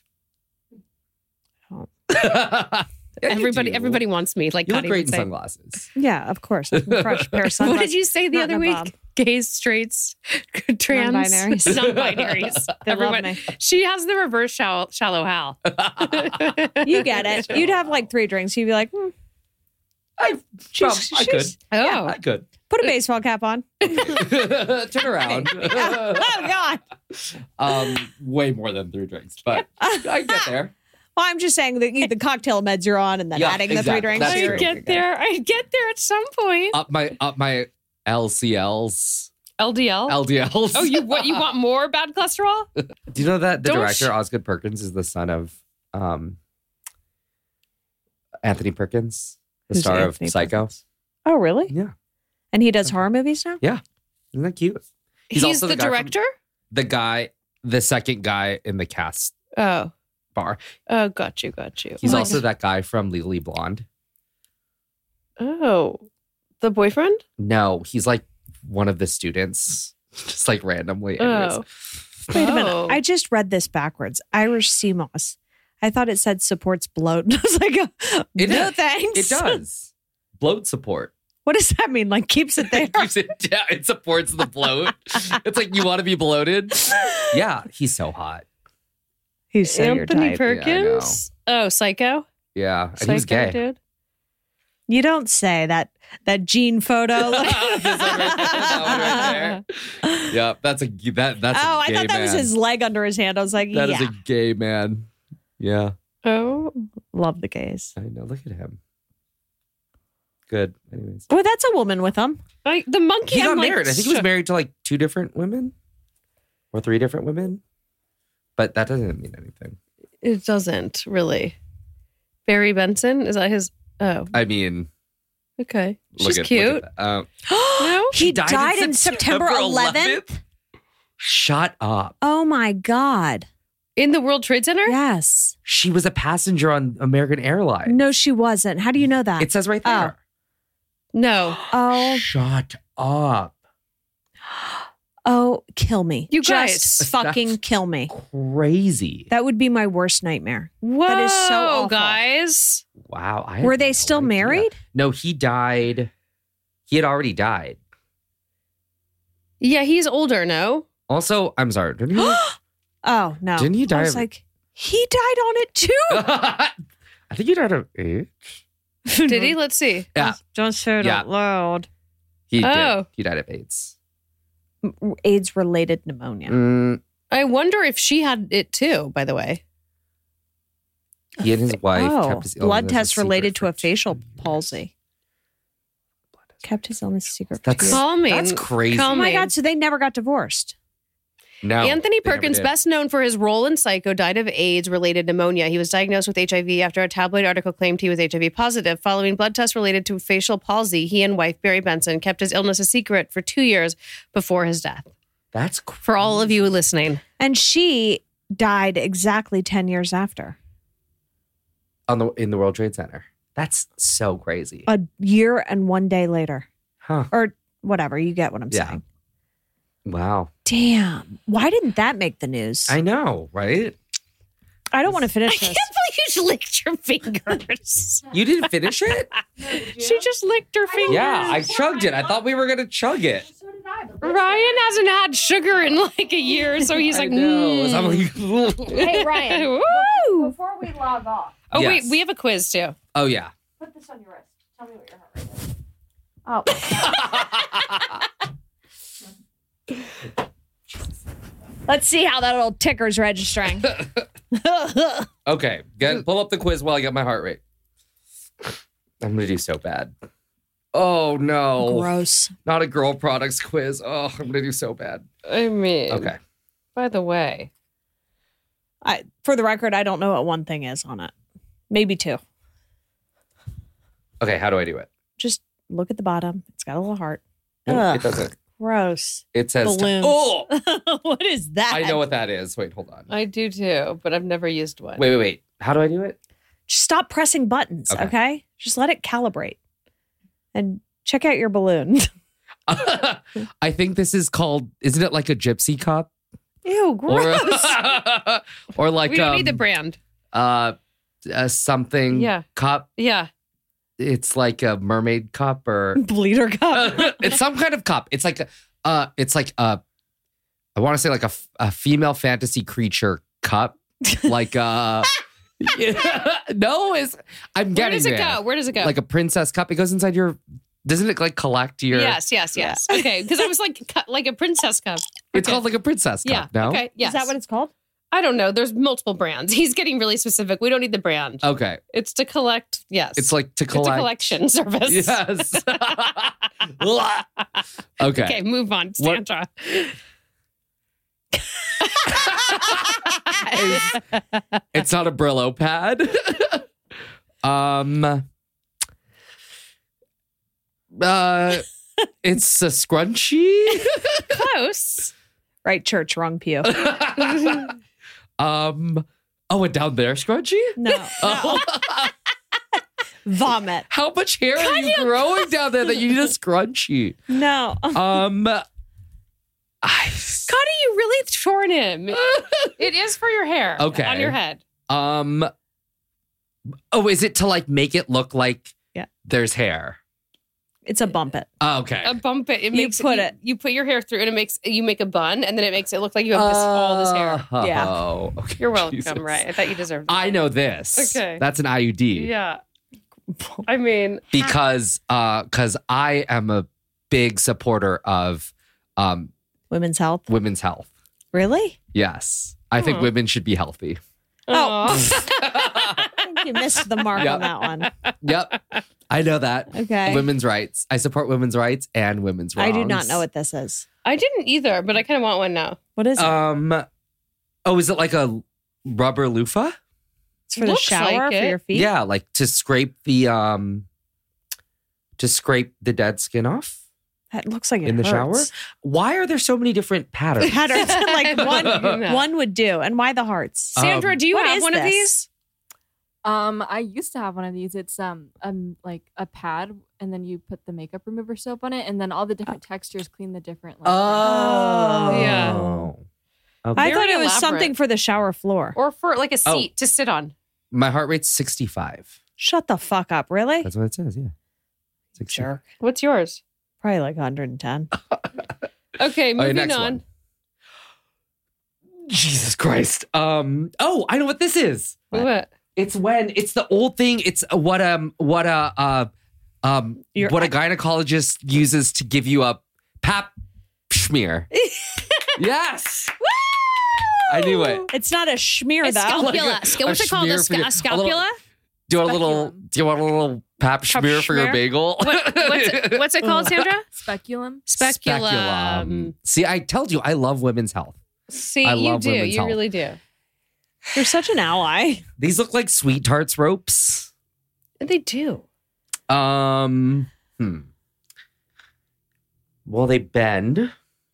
Speaker 3: Yeah, you
Speaker 2: Everybody
Speaker 3: do.
Speaker 2: wants me. Like
Speaker 3: You look
Speaker 2: Connie
Speaker 3: great
Speaker 2: would
Speaker 3: in
Speaker 2: say.
Speaker 3: sunglasses.
Speaker 4: Yeah, of course. Like a fresh pair of
Speaker 2: What
Speaker 4: sunglasses.
Speaker 2: did you say the
Speaker 4: Not
Speaker 2: other
Speaker 4: in a
Speaker 2: week?
Speaker 4: bob.
Speaker 2: Gays, straights, trans,
Speaker 4: Non-binaries.
Speaker 2: non-binaries.
Speaker 4: They love
Speaker 2: Everybody.
Speaker 4: me.
Speaker 2: She has the reverse shallow Hal.
Speaker 4: You get it. You'd have like 3 drinks. You'd be like,
Speaker 3: I could.
Speaker 2: Oh,
Speaker 3: I could.
Speaker 4: put a baseball cap on.
Speaker 3: Turn around.
Speaker 4: Oh God.
Speaker 3: Way more than 3 drinks, but I get there.
Speaker 4: Well, I'm just saying that the cocktail meds you're on and then
Speaker 3: Yeah,
Speaker 4: adding the
Speaker 3: exactly.
Speaker 4: 3 drinks.
Speaker 3: That's
Speaker 2: I
Speaker 3: true.
Speaker 2: get there. I get there at some point.
Speaker 3: Up my LCLs,
Speaker 2: LDL.
Speaker 3: LDLs.
Speaker 2: Oh, you want more bad cholesterol?
Speaker 3: Do you know that the
Speaker 2: Don't
Speaker 3: director Osgood Perkins is the son of Anthony Perkins, the
Speaker 4: Who's
Speaker 3: star
Speaker 4: Anthony
Speaker 3: of Psycho?
Speaker 4: Perkins? Oh, really?
Speaker 3: Yeah,
Speaker 4: And he does horror movies now?
Speaker 3: isn't that cute?
Speaker 2: He's
Speaker 3: also
Speaker 2: the
Speaker 3: the guy from-
Speaker 2: director?
Speaker 3: The second guy in the cast
Speaker 2: Oh.
Speaker 3: bar.
Speaker 2: Oh, got you.
Speaker 3: He's
Speaker 2: What?
Speaker 3: also that guy from Legally Blonde.
Speaker 2: Oh. The boyfriend?
Speaker 3: No, he's like one of the students, just like randomly. Anyways.
Speaker 2: Oh.
Speaker 4: Wait a
Speaker 2: Oh.
Speaker 4: minute. I just read this backwards. Irish sea moss. I thought it said supports bloat. And I was like,
Speaker 3: It
Speaker 4: no
Speaker 3: does.
Speaker 4: thanks.
Speaker 3: It does. Bloat support.
Speaker 4: What does that mean? Like keeps it there?
Speaker 3: It keeps it down. It supports the bloat. It's like, you want to be bloated? Yeah, he's so hot.
Speaker 4: He's so your
Speaker 2: Anthony
Speaker 4: type.
Speaker 2: Perkins. Oh, Psycho.
Speaker 3: Yeah, and he was
Speaker 2: Psycho
Speaker 3: gay.
Speaker 2: dude.
Speaker 4: You don't say that Gene photo.
Speaker 3: This one right there. Yeah, that's a gay
Speaker 4: I thought that was his leg under his hand. I was like,
Speaker 3: That
Speaker 4: yeah.
Speaker 3: is a gay man. Yeah,
Speaker 2: Oh,
Speaker 4: Love the gays.
Speaker 3: I know. Look at him. Good. Anyways,
Speaker 4: Well, that's a woman with him.
Speaker 2: the monkey.
Speaker 3: he got
Speaker 2: I'm like,
Speaker 3: married. I think he was married to like 2 different women or 3 different women, but that doesn't mean anything.
Speaker 2: It doesn't really. Barry Benson, is that his? Oh,
Speaker 3: I mean,
Speaker 2: okay.
Speaker 3: look
Speaker 2: She's
Speaker 3: at
Speaker 2: cute.
Speaker 3: that.
Speaker 2: No,
Speaker 4: He died in September 11th.
Speaker 3: Shut up.
Speaker 4: Oh my God.
Speaker 2: in the World Trade Center.
Speaker 4: Yes.
Speaker 3: She was a passenger on American Airlines.
Speaker 4: No, she wasn't. How do you know that?
Speaker 3: It says right there.
Speaker 2: No,
Speaker 4: Oh,
Speaker 3: Shut up.
Speaker 4: kill me.
Speaker 2: You
Speaker 4: Just
Speaker 2: guys.
Speaker 4: fucking kill me.
Speaker 3: Crazy.
Speaker 4: That would be my worst nightmare.
Speaker 2: whoa,
Speaker 4: That is so awful.
Speaker 2: guys.
Speaker 3: Wow. I had
Speaker 4: Were they
Speaker 3: no
Speaker 4: still
Speaker 3: idea.
Speaker 4: married?
Speaker 3: No, he died. He had already died.
Speaker 2: Yeah, he's older. No,
Speaker 3: Also, I'm sorry. Didn't he?
Speaker 4: Oh, no.
Speaker 3: Didn't he die
Speaker 4: I was
Speaker 3: of-
Speaker 4: like, he died on it too.
Speaker 3: I think he died of AIDS.
Speaker 2: did he? Let's see.
Speaker 3: Yeah,
Speaker 4: Don't say it
Speaker 3: Yeah.
Speaker 4: out loud.
Speaker 3: he
Speaker 2: Oh.
Speaker 3: did. He died of AIDS.
Speaker 4: AIDS-related pneumonia.
Speaker 3: Mm,
Speaker 2: I wonder if she had it too. By the way,
Speaker 3: he and his wife kept his illness
Speaker 4: blood
Speaker 3: a
Speaker 4: test related
Speaker 3: secret
Speaker 4: to a
Speaker 3: for
Speaker 4: facial
Speaker 3: 2 years.
Speaker 4: palsy. Kept his illness secret. For
Speaker 3: That's-
Speaker 4: 2 years.
Speaker 2: calming.
Speaker 3: That's crazy.
Speaker 4: Oh
Speaker 2: Calming.
Speaker 4: my God! So they never got divorced.
Speaker 3: No,
Speaker 2: Anthony
Speaker 3: they never
Speaker 2: Perkins,
Speaker 3: did.
Speaker 2: best known for his role in Psycho, died of AIDS-related pneumonia. He was diagnosed with HIV after a tabloid article claimed he was HIV positive. Following blood tests related to facial palsy, he and wife Barry Benson kept his illness a secret for 2 years before his death.
Speaker 3: That's crazy.
Speaker 2: For all of you listening,
Speaker 4: And she died exactly 10 years after.
Speaker 3: in the World Trade Center. That's so crazy.
Speaker 4: A year and 1 day later.
Speaker 3: Huh.
Speaker 4: Or whatever. You get what I'm
Speaker 3: Yeah.
Speaker 4: saying.
Speaker 3: Wow.
Speaker 4: Damn. Why didn't that make the news?
Speaker 3: I know, right?
Speaker 4: I don't want to
Speaker 2: I
Speaker 4: finish
Speaker 2: can't
Speaker 4: this.
Speaker 2: believe you licked your fingers.
Speaker 3: You didn't finish it?
Speaker 2: She just licked her fingers.
Speaker 3: Yeah, I chugged it. I thought we were going to chug it.
Speaker 2: Ryan hasn't had sugar in like a year, so he's like,
Speaker 3: I know. So I'm
Speaker 2: "Mm."
Speaker 3: like,
Speaker 1: Hey, Ryan,
Speaker 2: Woo!
Speaker 1: before we log off,
Speaker 2: Oh
Speaker 3: Yes.
Speaker 2: wait, we have a quiz too.
Speaker 3: oh, yeah.
Speaker 1: put this on your wrist. Tell me what your heart rate is. Oh.
Speaker 4: Let's see how that old ticker's registering.
Speaker 3: Okay, pull up the quiz while I get my heart rate. I'm going to do so bad. Oh, no.
Speaker 4: Gross.
Speaker 3: Not a girl products quiz. Oh, I'm going to do so bad.
Speaker 2: I mean,
Speaker 3: Okay.
Speaker 2: by the way,
Speaker 4: For the record, I don't know what one thing is on it. Maybe 2.
Speaker 3: Okay, how do I do it?
Speaker 4: Just look at the bottom. It's got a little heart.
Speaker 3: No,
Speaker 4: Ugh.
Speaker 3: it doesn't.
Speaker 4: Gross.
Speaker 3: It says...
Speaker 4: Balloons.
Speaker 3: Oh!
Speaker 4: What is that?
Speaker 3: I know what that is. Wait, hold on.
Speaker 2: I do too, but I've never used one.
Speaker 3: Wait. How do I do it?
Speaker 4: Just stop pressing buttons,
Speaker 3: Okay.
Speaker 4: okay? Just let it calibrate. And check out your balloon.
Speaker 3: I think this is called... Isn't it like a gypsy cup?
Speaker 4: Ew,
Speaker 3: Or,
Speaker 4: gross.
Speaker 3: or like...
Speaker 2: We don't need the brand.
Speaker 3: something
Speaker 2: Yeah.
Speaker 3: cup.
Speaker 2: Yeah.
Speaker 3: It's like a mermaid cup or...
Speaker 4: Bleeder cup.
Speaker 3: it's some kind of cup. It's like I want to say like a female fantasy creature cup. Like no, I'm
Speaker 2: Where
Speaker 3: getting
Speaker 2: does it
Speaker 3: there.
Speaker 2: go? Where does it go?
Speaker 3: Like a princess cup. It goes inside your. Doesn't it like collect your?
Speaker 2: yes. Okay, because I was like a princess cup.
Speaker 3: It's
Speaker 2: Okay.
Speaker 3: called like a princess
Speaker 2: Yeah.
Speaker 3: cup. No.
Speaker 2: Okay. Yes.
Speaker 4: Is that what it's called?
Speaker 2: I don't know. There's multiple brands. He's getting really specific. We don't need the brand.
Speaker 3: Okay.
Speaker 2: It's to collect. Yes.
Speaker 3: It's like to
Speaker 2: It's a
Speaker 3: collect.
Speaker 2: collection service.
Speaker 3: Yes. Okay.
Speaker 2: Okay, move on,
Speaker 3: What-
Speaker 2: Sandra.
Speaker 3: It's not a Brillo pad. It's a scrunchie.
Speaker 2: Close.
Speaker 4: Right church, wrong pew.
Speaker 3: Oh, a down there scrunchie?
Speaker 4: No.
Speaker 3: Oh.
Speaker 4: Vomit.
Speaker 3: How much hair are you growing down there that you need a scrunchie?
Speaker 4: No.
Speaker 2: Connie, you really torn him. It is for your hair.
Speaker 3: Okay.
Speaker 2: On your head.
Speaker 3: Oh, is it to like make it look like
Speaker 4: Yeah.
Speaker 3: there's hair?
Speaker 4: It's a bump it.
Speaker 3: Oh, okay.
Speaker 2: A bump it. It
Speaker 4: You
Speaker 2: makes
Speaker 4: put it.
Speaker 2: You put your hair through, and you make a bun, and then it makes it look like you have all this hair.
Speaker 4: Yeah.
Speaker 3: Oh, okay.
Speaker 2: You're welcome.
Speaker 3: Jesus.
Speaker 2: Right? I thought you deserved.
Speaker 3: I know this.
Speaker 2: Okay.
Speaker 3: That's an IUD.
Speaker 2: Yeah. I mean,
Speaker 3: Because I am a big supporter of
Speaker 4: Women's health.
Speaker 3: women's health.
Speaker 4: Really?
Speaker 3: Yes. I think women should be healthy.
Speaker 4: Oh.
Speaker 2: aw.
Speaker 4: I think you missed the mark
Speaker 3: Yep.
Speaker 4: on that one.
Speaker 3: Yep. I know that.
Speaker 4: Okay.
Speaker 3: Women's rights. I support women's rights and women's wrongs.
Speaker 4: I do not know what this is.
Speaker 2: I didn't either, but I kind of want one now.
Speaker 4: What is it?
Speaker 3: Oh, is it like a rubber loofah?
Speaker 4: It's for the
Speaker 2: looks
Speaker 4: shower
Speaker 2: like
Speaker 4: for
Speaker 2: it.
Speaker 4: your feet?
Speaker 3: Yeah, like to scrape the dead skin off
Speaker 4: That looks like it
Speaker 3: in the shower.
Speaker 4: hurts.
Speaker 3: Why are there so many different patterns?
Speaker 4: Patterns. Like
Speaker 2: Yeah.
Speaker 4: one would do. And why the hearts?
Speaker 2: Sandra, do you
Speaker 4: what
Speaker 2: have
Speaker 4: is
Speaker 2: one of
Speaker 4: this?
Speaker 2: these?
Speaker 1: I used to have one of these. It's like a pad, and then you put the makeup remover soap on it, and then all the different textures clean the different. Like,
Speaker 3: Oh.
Speaker 2: Yeah.
Speaker 3: Okay.
Speaker 4: I
Speaker 2: Very
Speaker 4: thought it was
Speaker 2: elaborate.
Speaker 4: something for the shower floor.
Speaker 2: Or for like a
Speaker 3: Oh.
Speaker 2: seat to sit on?
Speaker 3: My heart rate's 65.
Speaker 4: Shut the fuck up. Really?
Speaker 3: That's what it says, yeah. 60.
Speaker 4: Jerk.
Speaker 2: What's yours?
Speaker 4: Probably like 110.
Speaker 2: Okay,
Speaker 3: Okay,
Speaker 2: moving
Speaker 3: next
Speaker 2: on.
Speaker 3: one. Jesus Christ. Oh, I know what this is.
Speaker 2: What?
Speaker 3: It's the old thing. It's what a gynecologist uses to give you a pap smear. Yes. I knew it.
Speaker 4: It's not a schmear,
Speaker 2: It's
Speaker 4: though.
Speaker 2: scalpula.
Speaker 3: Like a
Speaker 2: What's it called?
Speaker 3: smear
Speaker 2: A
Speaker 3: for your-
Speaker 2: scalpula?
Speaker 3: Do you want a little pap smear for your
Speaker 4: smear?
Speaker 3: bagel?
Speaker 2: What's it called, Sandra?
Speaker 1: speculum.
Speaker 2: Speculum.
Speaker 3: See, I told you I love women's health.
Speaker 2: See,
Speaker 3: I
Speaker 2: you
Speaker 3: love
Speaker 2: do.
Speaker 3: women's
Speaker 2: You
Speaker 3: health.
Speaker 2: really do.
Speaker 4: You're such an ally.
Speaker 3: These look like sweet tarts ropes.
Speaker 2: They do.
Speaker 3: Well, they bend.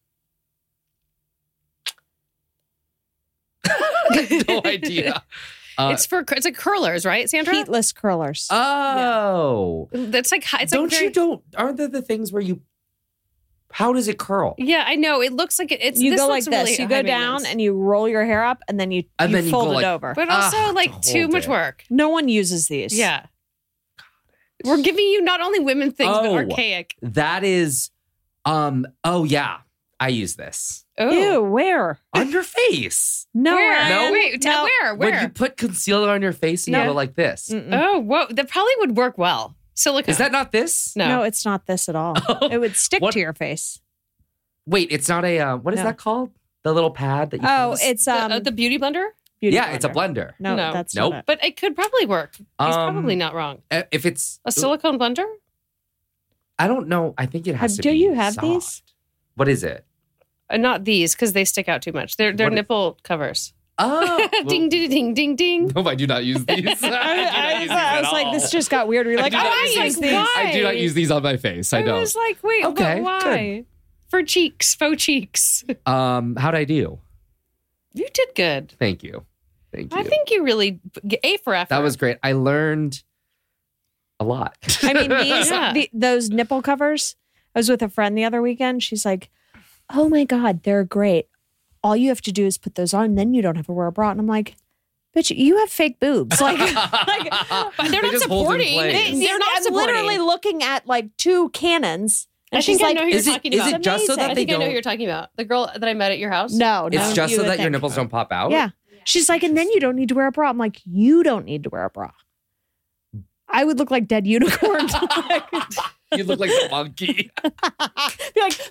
Speaker 3: No idea.
Speaker 2: It's like curlers, right, Sandra?
Speaker 4: Heatless curlers.
Speaker 3: Oh.
Speaker 2: That's like it's
Speaker 3: Don't
Speaker 2: like very,
Speaker 3: you don't aren't there the things where you how does it curl?
Speaker 2: Yeah, I know. It looks like it's.
Speaker 4: You
Speaker 2: this
Speaker 4: go like
Speaker 2: looks
Speaker 4: this.
Speaker 2: really
Speaker 4: You go
Speaker 2: high
Speaker 4: down
Speaker 2: maintenance.
Speaker 4: and you roll your hair up, and then you
Speaker 3: then you
Speaker 4: fold
Speaker 3: go
Speaker 4: it
Speaker 3: like-
Speaker 4: over.
Speaker 2: but also like too
Speaker 3: hold
Speaker 2: much
Speaker 3: it.
Speaker 2: work.
Speaker 4: No one uses these.
Speaker 2: Yeah. We're giving you not only women things, but
Speaker 3: Oh.
Speaker 2: archaic.
Speaker 3: That is oh yeah. I use this.
Speaker 2: Oh.
Speaker 4: Ew, where?
Speaker 3: On your face.
Speaker 4: No.
Speaker 2: Where?
Speaker 4: Ryan.
Speaker 3: No.
Speaker 2: Wait,
Speaker 4: No.
Speaker 2: where?
Speaker 3: When you put concealer on your face and
Speaker 2: Yeah.
Speaker 3: you go like this.
Speaker 4: Mm-mm.
Speaker 2: Oh, whoa. That probably would work well. Silicone.
Speaker 3: Is that not this?
Speaker 2: No.
Speaker 4: No, it's not this at all. It would stick
Speaker 3: What-
Speaker 4: to your face.
Speaker 3: Wait, it's not a what is
Speaker 4: No.
Speaker 3: that called? The little pad that you
Speaker 4: Oh,
Speaker 3: use?
Speaker 4: it's
Speaker 2: the beauty blender?
Speaker 4: beauty
Speaker 3: yeah, it's a
Speaker 4: blender.
Speaker 3: blender.
Speaker 4: No,
Speaker 2: No.
Speaker 4: that's
Speaker 3: Nope.
Speaker 4: not it.
Speaker 2: But it could probably work. He's probably not wrong.
Speaker 3: If it's
Speaker 2: A silicone blender?
Speaker 3: I don't know. I think it has to
Speaker 4: Do
Speaker 3: be
Speaker 4: you have
Speaker 3: soft.
Speaker 4: these?
Speaker 3: What is it?
Speaker 2: Not these, because they stick out too much. They're
Speaker 3: What-
Speaker 2: nipple covers.
Speaker 3: Oh,
Speaker 2: Ding, ding, ding, ding, ding.
Speaker 3: No, I do not use these.
Speaker 4: I was like, this just got weird. You're like,
Speaker 3: do
Speaker 4: oh,
Speaker 3: not
Speaker 4: I
Speaker 3: use
Speaker 4: use
Speaker 2: these.
Speaker 4: these.
Speaker 2: Why?
Speaker 3: I do not use these on my face. I
Speaker 2: I
Speaker 3: don't.
Speaker 2: was like, wait,
Speaker 3: Okay,
Speaker 2: but why? For cheeks, faux cheeks.
Speaker 3: How'd I do?
Speaker 2: You did good.
Speaker 3: Thank you. Thank you.
Speaker 2: I think you really A for effort.
Speaker 3: that was great. I learned a lot.
Speaker 4: I mean, these
Speaker 2: Yeah.
Speaker 4: those nipple covers. I was with a friend the other weekend. She's like, "Oh my god, they're great. All you have to do is put those on, then you don't have to wear a bra." And I'm like, "Bitch, you have fake boobs." Like,
Speaker 2: But they're not
Speaker 3: just hold in
Speaker 2: supporting.
Speaker 3: place.
Speaker 2: They're not
Speaker 4: I'm
Speaker 2: supporting.
Speaker 4: literally looking at like two cannons, and
Speaker 2: I
Speaker 4: she's
Speaker 2: think I
Speaker 4: like,
Speaker 2: know who you're
Speaker 3: Is it-
Speaker 2: talking
Speaker 3: is
Speaker 2: about.
Speaker 3: it just so that
Speaker 2: I
Speaker 3: they
Speaker 2: think I know who
Speaker 3: don't-
Speaker 2: you're talking about. The girl that I met at your house.
Speaker 4: "No,
Speaker 3: It's
Speaker 4: no,
Speaker 3: just
Speaker 4: you
Speaker 3: so
Speaker 4: would
Speaker 3: that your
Speaker 4: think."
Speaker 3: nipples don't pop out.
Speaker 4: Yeah. She's like, and then you don't need to wear a bra. I'm like, you don't need to wear a bra. I would look like dead unicorns.
Speaker 3: You look like a monkey.
Speaker 4: Be like,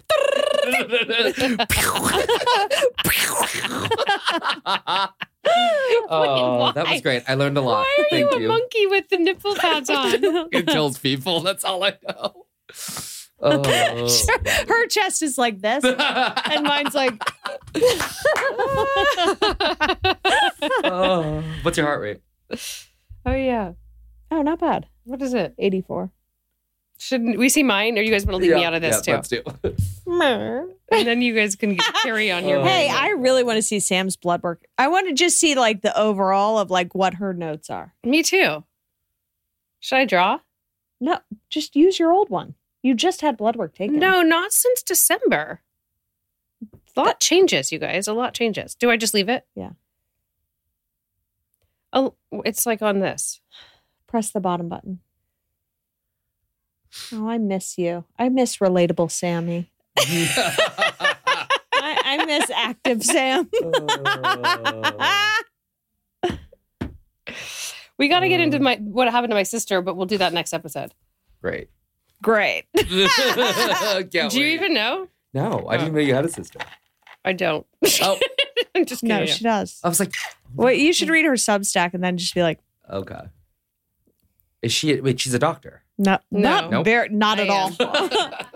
Speaker 3: Oh, that was great. I learned a lot.
Speaker 2: Why are
Speaker 3: Thank
Speaker 2: you a monkey with the nipple pads on?
Speaker 3: It kills people. That's all I know. Oh.
Speaker 4: her chest is like this, and mine's like,
Speaker 3: Oh. What's your heart rate?
Speaker 2: Oh yeah.
Speaker 4: oh, not bad.
Speaker 2: What is it?
Speaker 4: 84.
Speaker 2: Shouldn't we see mine, or you guys want to leave me out of this too?
Speaker 3: Let's do.
Speaker 2: And then you guys can carry on your.
Speaker 3: Oh.
Speaker 4: Hey,
Speaker 2: way.
Speaker 4: I really want to see Sam's blood work. I want to just see like the overall of like what her notes are.
Speaker 2: Me too. Should I draw?
Speaker 4: No, just use your old one. You just had blood work taken.
Speaker 2: No, not since December. A lot changes, you guys. A lot changes. Do I just leave it?
Speaker 4: Yeah.
Speaker 2: Oh, it's like on this.
Speaker 4: Press the bottom button. Oh, I miss you. I miss relatable Sammy. I miss active Sam.
Speaker 2: We got to get into what happened to my sister, but we'll do that next episode.
Speaker 3: Great.
Speaker 4: Great.
Speaker 2: Do you even know?
Speaker 3: No, I didn't know you had a sister.
Speaker 2: I don't.
Speaker 3: Oh,
Speaker 2: I'm just kidding.
Speaker 4: No, she does.
Speaker 3: I was like,
Speaker 4: Well, you should read her Substack and then just be like,
Speaker 3: okay. Is she? Wait, she's a doctor.
Speaker 4: no,
Speaker 2: No.
Speaker 3: Nope.
Speaker 4: not
Speaker 2: I
Speaker 4: at all.
Speaker 2: am.